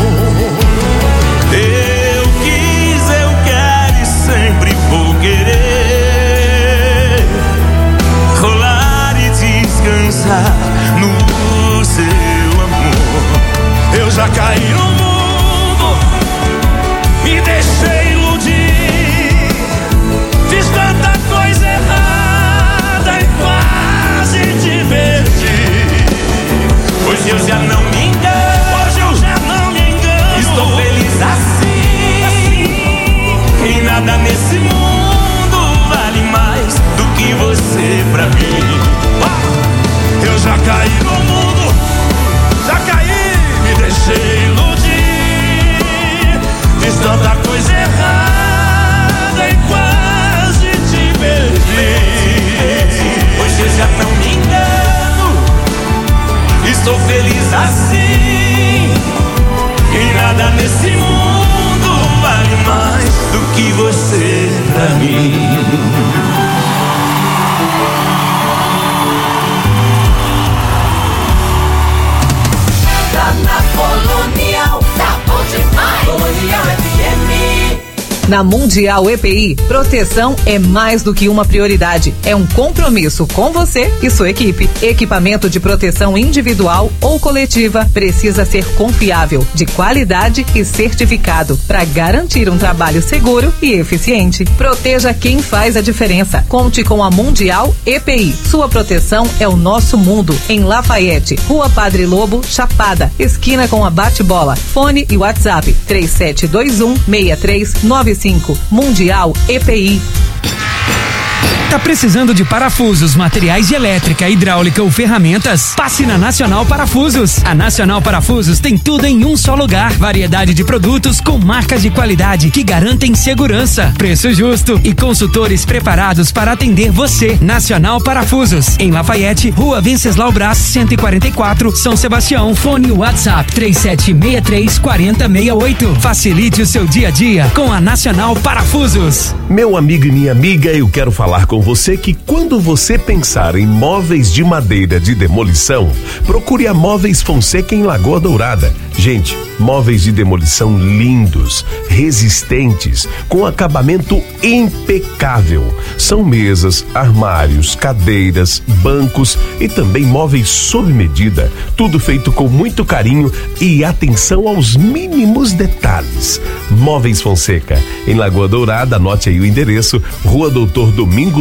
Eu quis, eu quero e sempre vou querer rolar e descansar no seu amor. Eu já caí no mundo, me deixei iludir, fiz tanta coisa errada e quase te perdi. Hoje eu já não me engano, hoje eu já não me engano, estou feliz assim, e nada nesse mundo vale mais do que você pra mim. Eu já caí no mundo, já caí, me deixei iludir, fiz tanta coisa errada e quase te perdi. Hoje eu já não me engano, estou feliz assim, e nada nesse mundo vale mais do que você pra mim. Tá na Colonial, tá bom demais. Colonial FM. Na Mundial EPI, proteção é mais do que uma prioridade. É um compromisso com você e sua equipe. Equipamento de proteção individual ou coletiva precisa ser confiável, de qualidade e certificado para garantir um trabalho seguro e eficiente. Proteja quem faz a diferença. Conte com a Mundial EPI. Sua proteção é o nosso mundo. Em Lafayette, Rua Padre Lobo, Chapada, esquina com a Bate-Bola. Fone e WhatsApp 3721-6395. Mundial EPI. Tá precisando de parafusos, materiais de elétrica, hidráulica ou ferramentas? Passe na Nacional Parafusos. A Nacional Parafusos tem tudo em um só lugar. Variedade de produtos com marcas de qualidade que garantem segurança, preço justo e consultores preparados para atender você. Nacional Parafusos, em Lafayette, Rua Venceslau Braz, 144, São Sebastião. Fone WhatsApp 3763-4068. Facilite o seu dia a dia com a Nacional Parafusos. Meu amigo e minha amiga, eu quero falar com você que quando você pensar em móveis de madeira de demolição, procure a Móveis Fonseca em Lagoa Dourada. Gente, móveis de demolição lindos, resistentes, com acabamento impecável. São mesas, armários, cadeiras, bancos e também móveis sob medida. Tudo feito com muito carinho e atenção aos mínimos detalhes. Móveis Fonseca, em Lagoa Dourada, anote aí o endereço, Rua Doutor Domingos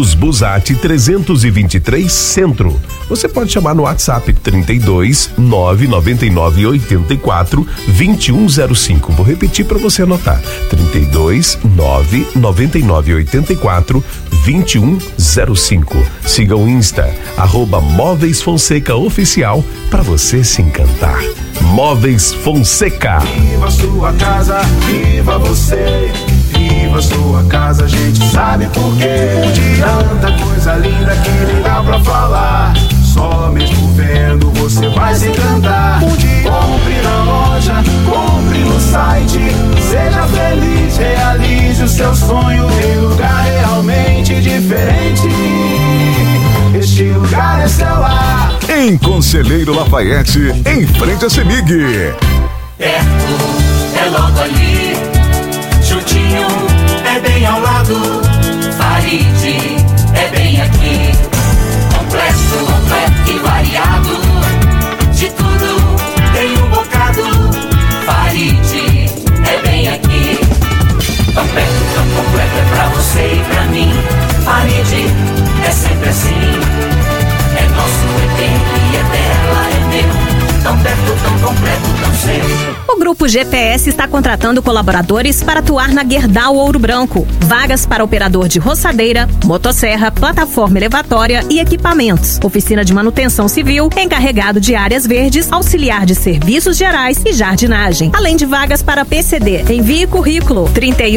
Luz Busatti 323 Centro. Você pode chamar no WhatsApp 32 999 84 2105. Vou repetir para você anotar. 32 999 84 2105. Siga o Insta @Móveis Fonseca Oficial para você se encantar. Móveis Fonseca. Viva sua casa, viva você. Viva sua casa, a gente sabe por quê. Tanta coisa linda que nem dá pra falar. Só mesmo vendo você vai se encantar. Compre na loja, compre no site. Seja feliz, realize o seu sonho em lugar realmente diferente. Este lugar é seu lar. Em Conselheiro Lafayette, em frente a CEMIG. Perto, é logo ali. Juntinho, é bem ao lado. Farid, é bem aqui. Completo e variado. De tudo tem um bocado. Farid, é bem aqui. Tão perto, tão completo, é pra você e pra mim. Farid, é sempre assim. É nosso, é dele, é dela, é meu. Tão perto, tão completo, tão seu. O Grupo GPS está contratando colaboradores para atuar na Gerdau Ouro Branco. Vagas para operador de roçadeira, motosserra, plataforma elevatória e equipamentos. Oficina de manutenção civil, encarregado de áreas verdes, auxiliar de serviços gerais e jardinagem. Além de vagas para PCD. Envie currículo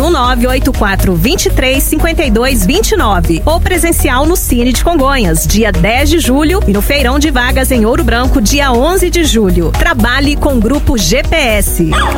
31984235229 ou presencial no Cine de Congonhas, dia 10 de julho e no Feirão de Vagas em Ouro Branco, dia 11 de julho. Trabalhe com o Grupo GPS.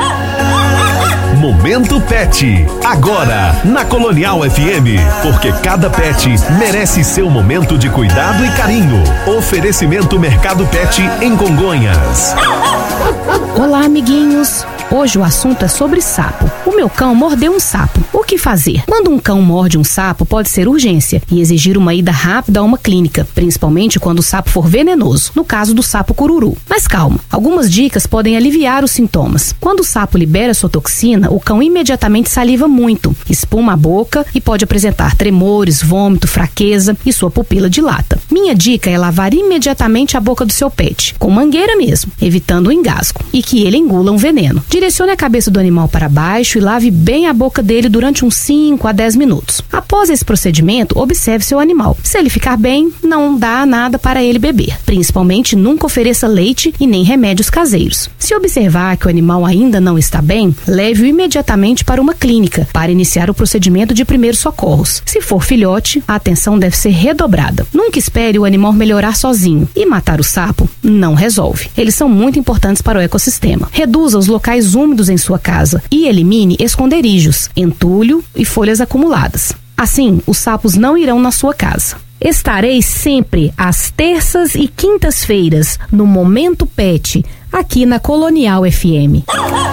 Momento Pet, agora na Colonial FM, porque cada pet merece seu momento de cuidado e carinho. Oferecimento Mercado Pet em Congonhas. Olá, amiguinhos. Hoje o assunto é sobre sapo. O meu cão mordeu um sapo. O que fazer? Quando um cão morde um sapo, pode ser urgência e exigir uma ida rápida a uma clínica, principalmente quando o sapo for venenoso, no caso do sapo cururu. Mas calma, algumas dicas podem aliviar os sintomas. Quando o sapo libera sua toxina, o cão imediatamente saliva muito, espuma a boca e pode apresentar tremores, vômito, fraqueza e sua pupila dilata. Minha dica é lavar imediatamente a boca do seu pet, com mangueira mesmo, evitando o engasgo, e que ele engula um veneno. Direcione a cabeça do animal para baixo e lave bem a boca dele durante uns 5 a 10 minutos. Após esse procedimento, observe seu animal. Se ele ficar bem, não dá nada para ele beber. Principalmente, nunca ofereça leite e nem remédios caseiros. Se observar que o animal ainda não está bem, leve-o imediatamente para uma clínica para iniciar o procedimento de primeiros socorros. Se for filhote, a atenção deve ser redobrada. Nunca espere o animal melhorar sozinho. E matar o sapo não resolve. Eles são muito importantes para o ecossistema. Reduza os locais úmidos em sua casa e elimine esconderijos, entulho e folhas acumuladas. Assim, os sapos não irão na sua casa. Estarei sempre às terças e quintas-feiras no Momento Pet, aqui na Colonial FM.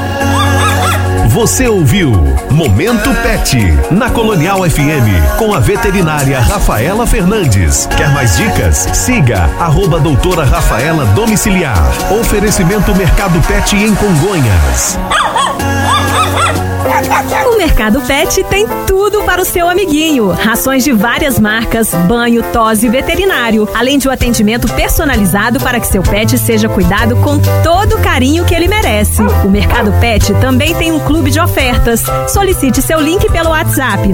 Você ouviu Momento Pet na Colonial FM com a veterinária Rafaela Fernandes. Quer mais dicas? Siga @doutora Rafaela Domiciliar. Oferecimento Mercado Pet em Congonhas. O Mercado Pet tem tudo para o seu amiguinho. Rações de várias marcas, banho, tosse veterinário, além de um atendimento personalizado para que seu pet seja cuidado com todo o carinho que ele merece. O Mercado Pet também tem um clube de ofertas. Solicite seu link pelo WhatsApp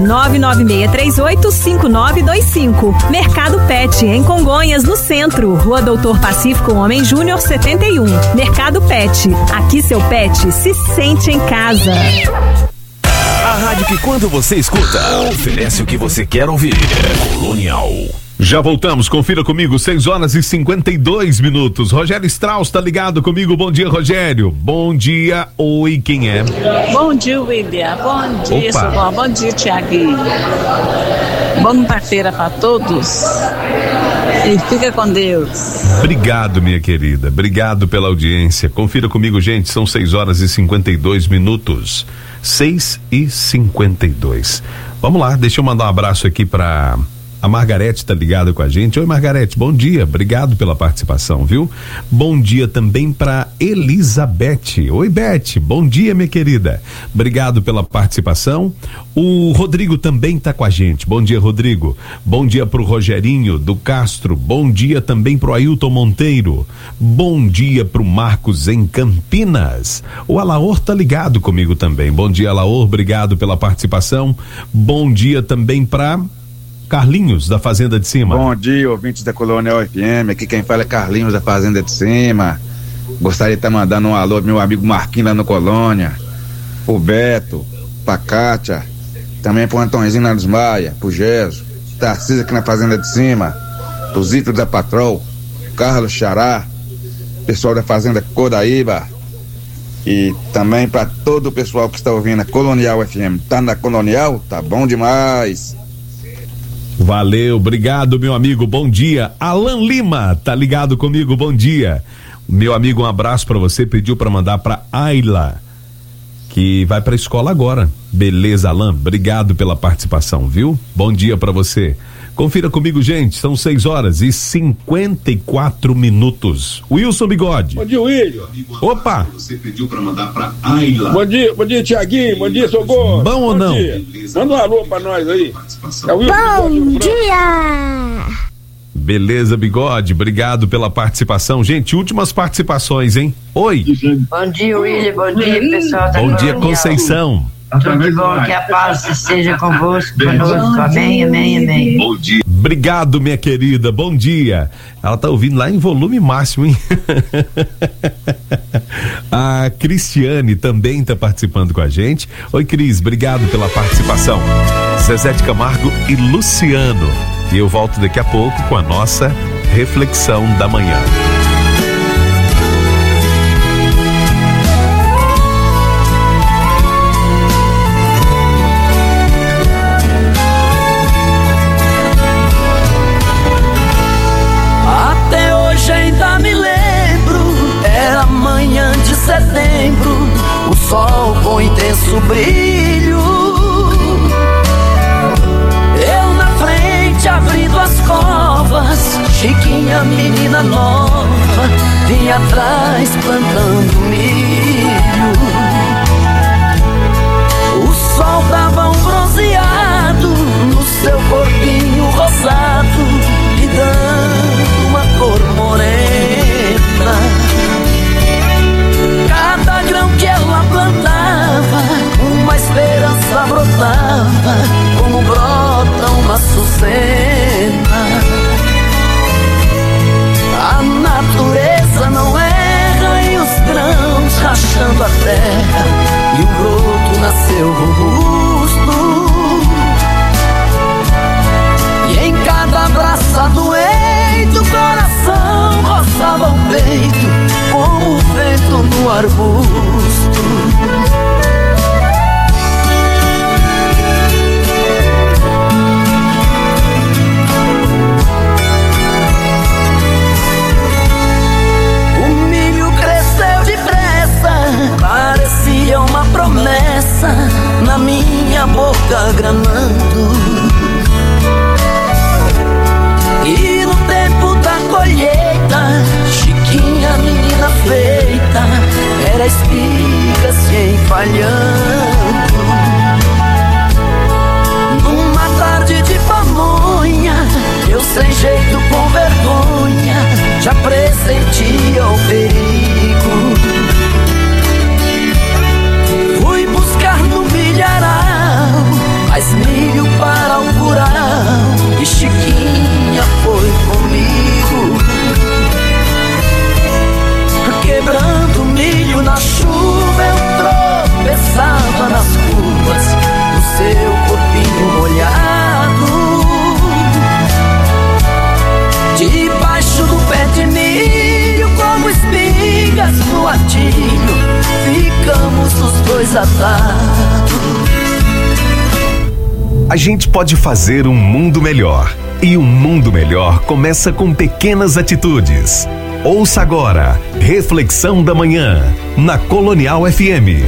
996385925. Mercado Pet em Congonhas, no centro, Rua Doutor Pacífico Homem Júnior 71. Mercado Pet, aqui seu pet se sente em casa. A rádio que quando você escuta, oferece o que você quer ouvir. Colonial. Já voltamos, confira comigo, 6 horas e 52 minutos. Rogério Strauss tá ligado comigo. Bom dia, Rogério. Bom dia. Oi, quem é? Bom dia, William. Bom dia, Opa. Silvão. Bom dia, Tiaguinho. Boa quarta-feira para todos. E fica com Deus. Obrigado, minha querida. Obrigado pela audiência. Confira comigo, gente. São 6 horas e 52 minutos. 6 e 52. Vamos lá, deixa eu mandar um abraço aqui para A Margarete tá ligada com a gente. Oi, Margarete, bom dia, obrigado pela participação, viu? Bom dia também pra Elizabeth. Oi, Beth, bom dia, minha querida. Obrigado pela participação. O Rodrigo também tá com a gente. Bom dia, Rodrigo. Bom dia pro Rogerinho do Castro. Bom dia também pro Ailton Monteiro. Bom dia pro Marcos em Campinas. O Alaor tá ligado comigo também. Bom dia, Alaor, obrigado pela participação. Bom dia também pra Carlinhos da Fazenda de Cima. Bom dia, ouvintes da Colonial FM. Aqui quem fala é Carlinhos da Fazenda de Cima. Gostaria de estar mandando um alô pro meu amigo Marquinhos lá no Colônia, o Beto, pra Kátia, também pro Antônio lá dos Maia, pro Gesso, Tarcísio aqui na Fazenda de Cima, pro Zito da Patrol, Carlos Xará, pessoal da Fazenda Codaíba, e também para todo o pessoal que está ouvindo a Colonial FM. Tá na Colonial? Tá bom demais. Valeu, obrigado, meu amigo, bom dia. Alan Lima tá ligado comigo, bom dia. Meu amigo, um abraço pra você, pediu pra mandar pra Ayla, que vai pra escola agora. Beleza, Alan, obrigado pela participação, viu? Bom dia pra você. Confira comigo, gente, são 6:54. Wilson Bigode. Bom dia, William. Opa! Você pediu pra mandar pra Ayla. Bom dia, Tiaguinho, bom dia, Socorro. Bom ou não? Dia. Manda um alô pra nós aí. Bom dia! Beleza, Bigode, obrigado pela participação. Gente, últimas participações, hein? Oi. Bom dia, William, bom dia, pessoal da Bom dia, Conceição. Tudo de bom, que a paz esteja convosco, conosco, amém, amém, amém. Bom dia. Obrigado, minha querida, bom dia. Ela tá ouvindo lá em volume máximo, hein? A Cristiane também tá participando com a gente. Oi, Cris, obrigado pela participação. Zezé de Camargo e Luciano. E eu volto daqui a pouco com a nossa reflexão da manhã. Até hoje ainda me lembro, era manhã de setembro, o sol com intenso brilho. Eu na frente abrindo as covas, Chiquinha, menina nova, vinha atrás plantando milho. O sol dava um bronzeado no seu corpinho rosado, lhe dando uma cor morena. Cada grão que ela plantava, uma esperança brotava, como brota uma açucena. A natureza não erra e os grãos rachando a terra, e o broto nasceu robusto. E em cada abraço doente o coração roçava o peito, como o vento no arbusto. Parecia uma promessa na minha boca granando. E no tempo da colheita, Chiquinha, menina feita, era espiga se enfalhando. Numa tarde de pamonha, eu sem jeito com vergonha, já pressentia o perigo. Fui buscar no milharal mais milho para o curau, e Chiquinha foi comigo. Quebrando milho na chuva, eu tropeçava nas curvas do seu corpinho molhado. Debaixo do pé de milho, como espigas no atilho, ficamos os dois atados. A gente pode fazer um mundo melhor. E um mundo melhor começa com pequenas atitudes. Ouça agora, Reflexão da Manhã, na Colonial FM.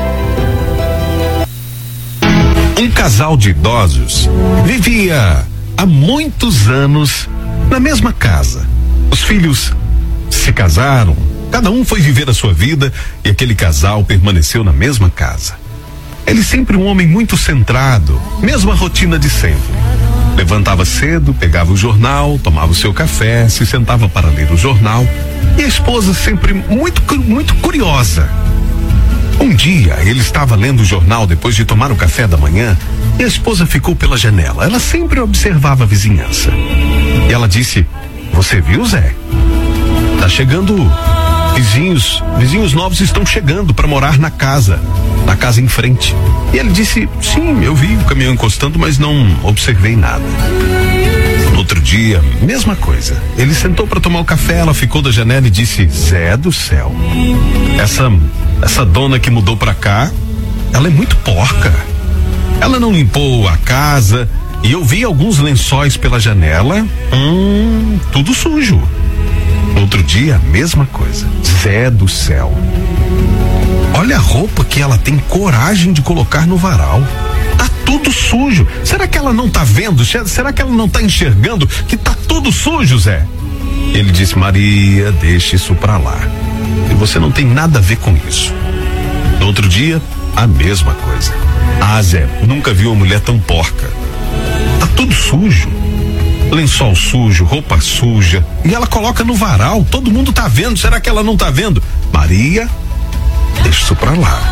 Um casal de idosos vivia há muitos anos na mesma casa. Os filhos se casaram, cada um foi viver a sua vida e aquele casal permaneceu na mesma casa. Ele sempre um homem muito centrado, mesma rotina de sempre. Levantava cedo, pegava o jornal, tomava o seu café, se sentava para ler o jornal. E a esposa sempre muito curiosa. Um dia ele estava lendo o jornal depois de tomar o café da manhã e a esposa ficou pela janela. Ela sempre observava a vizinhança. E ela disse: "Você viu, Zé? Tá chegando vizinhos novos estão chegando para morar na casa em frente." E ele disse: "Sim, eu vi o caminhão encostando, mas não observei nada." No outro dia, mesma coisa. Ele sentou para tomar o café, ela ficou da janela e disse: "Zé do céu, essa dona que mudou para cá, ela é muito porca. Ela não limpou a casa e eu vi alguns lençóis pela janela, tudo sujo." No outro dia, mesma coisa. "Zé do céu, olha a roupa que ela tem coragem de colocar no varal. Tá tudo sujo. Será que ela não tá vendo? Será que ela não tá enxergando que tá tudo sujo, Zé?" Ele disse: "Maria, deixa isso pra lá. E você não tem nada a ver com isso." No outro dia, a mesma coisa. "Ah, Zé, nunca vi uma mulher tão porca. Tá tudo sujo. Lençol sujo, roupa suja. E ela coloca no varal, todo mundo tá vendo. Será que ela não tá vendo? Maria, deixa isso pra lá."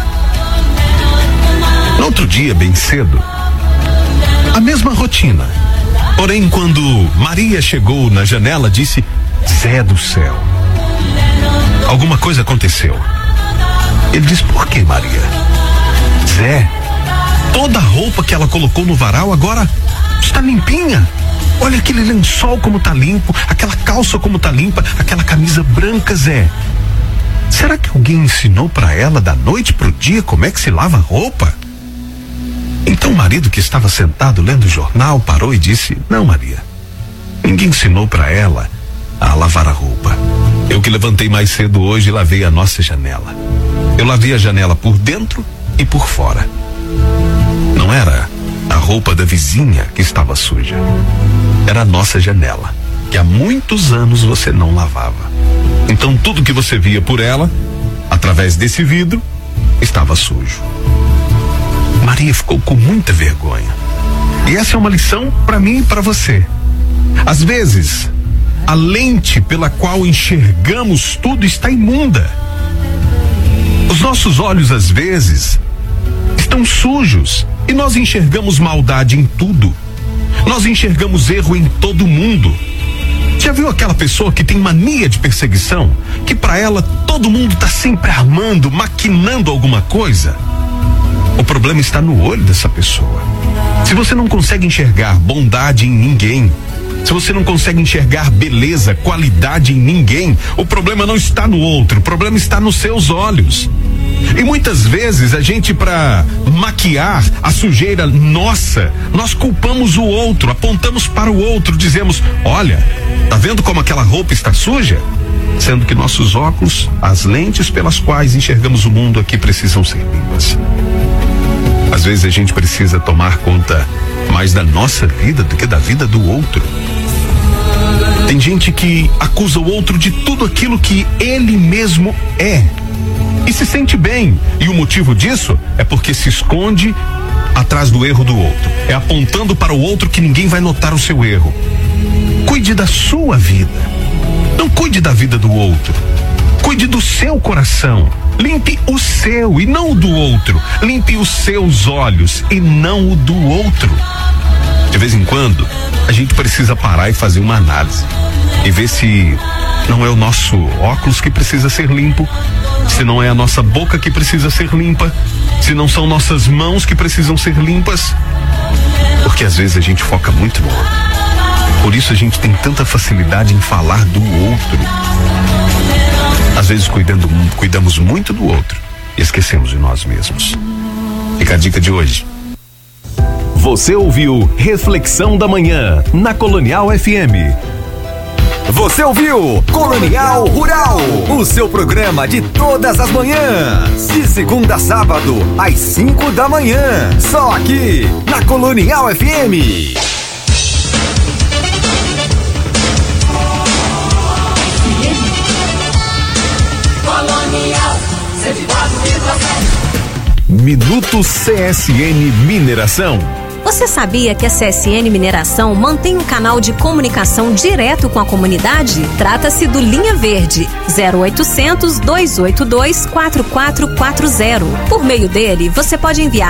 No outro dia, bem cedo, a mesma rotina. Porém, quando Maria chegou na janela, disse: "Zé do céu, alguma coisa aconteceu." Ele disse: "Por que, Maria?" "Zé, toda a roupa que ela colocou no varal agora está limpinha. Olha aquele lençol como tá limpo, aquela calça como tá limpa, aquela camisa branca, Zé. Será que alguém ensinou pra ela da noite pro dia como é que se lava roupa?" Então o marido, que estava sentado lendo o jornal, parou e disse: "Não, Maria, ninguém ensinou pra ela a lavar a roupa. Eu que levantei mais cedo hoje e lavei a nossa janela. Eu lavei a janela por dentro e por fora. Não era a roupa da vizinha que estava suja. Era a nossa janela, que há muitos anos você não lavava. Então tudo que você via por ela, através desse vidro, estava sujo." Maria ficou com muita vergonha. E essa é uma lição para mim e para você. Às vezes, a lente pela qual enxergamos tudo está imunda. Os nossos olhos, às vezes, estão sujos e nós enxergamos maldade em tudo. Nós enxergamos erro em todo mundo. Já viu aquela pessoa que tem mania de perseguição? Que para ela todo mundo tá sempre armando, maquinando alguma coisa? O problema está no olho dessa pessoa. Se você não consegue enxergar bondade em ninguém, se você não consegue enxergar beleza, qualidade em ninguém, o problema não está no outro, o problema está nos seus olhos. E muitas vezes a gente, para maquiar a sujeira nossa, nós culpamos o outro, apontamos para o outro, dizemos: "Olha, tá vendo como aquela roupa está suja?" Sendo que nossos óculos, as lentes pelas quais enxergamos o mundo aqui, precisam ser limpas. Às vezes a gente precisa tomar conta mais da nossa vida do que da vida do outro. Tem gente que acusa o outro de tudo aquilo que ele mesmo é e se sente bem, e o motivo disso é porque se esconde atrás do erro do outro, é apontando para o outro que ninguém vai notar o seu erro. Cuide da sua vida, não cuide da vida do outro. Cuide do seu coração, limpe o seu e não o do outro. Limpe os seus olhos e não o do outro. De vez em quando, a gente precisa parar e fazer uma análise e ver se não é o nosso óculos que precisa ser limpo, se não é a nossa boca que precisa ser limpa, se não são nossas mãos que precisam ser limpas, porque às vezes a gente foca muito no outro. Por isso a gente tem tanta facilidade em falar do outro. Às vezes cuidamos muito do outro e esquecemos de nós mesmos. Fica a dica de hoje. Você ouviu Reflexão da Manhã na Colonial FM. Você ouviu Colonial Rural, o seu programa de todas as manhãs, de segunda a sábado, às 5 da manhã, só aqui na Colonial FM. Minuto CSN Mineração. Você sabia que a CSN Mineração mantém um canal de comunicação direto com a comunidade? Trata-se do Linha Verde, 0800 282 4440. Por meio dele, você pode enviar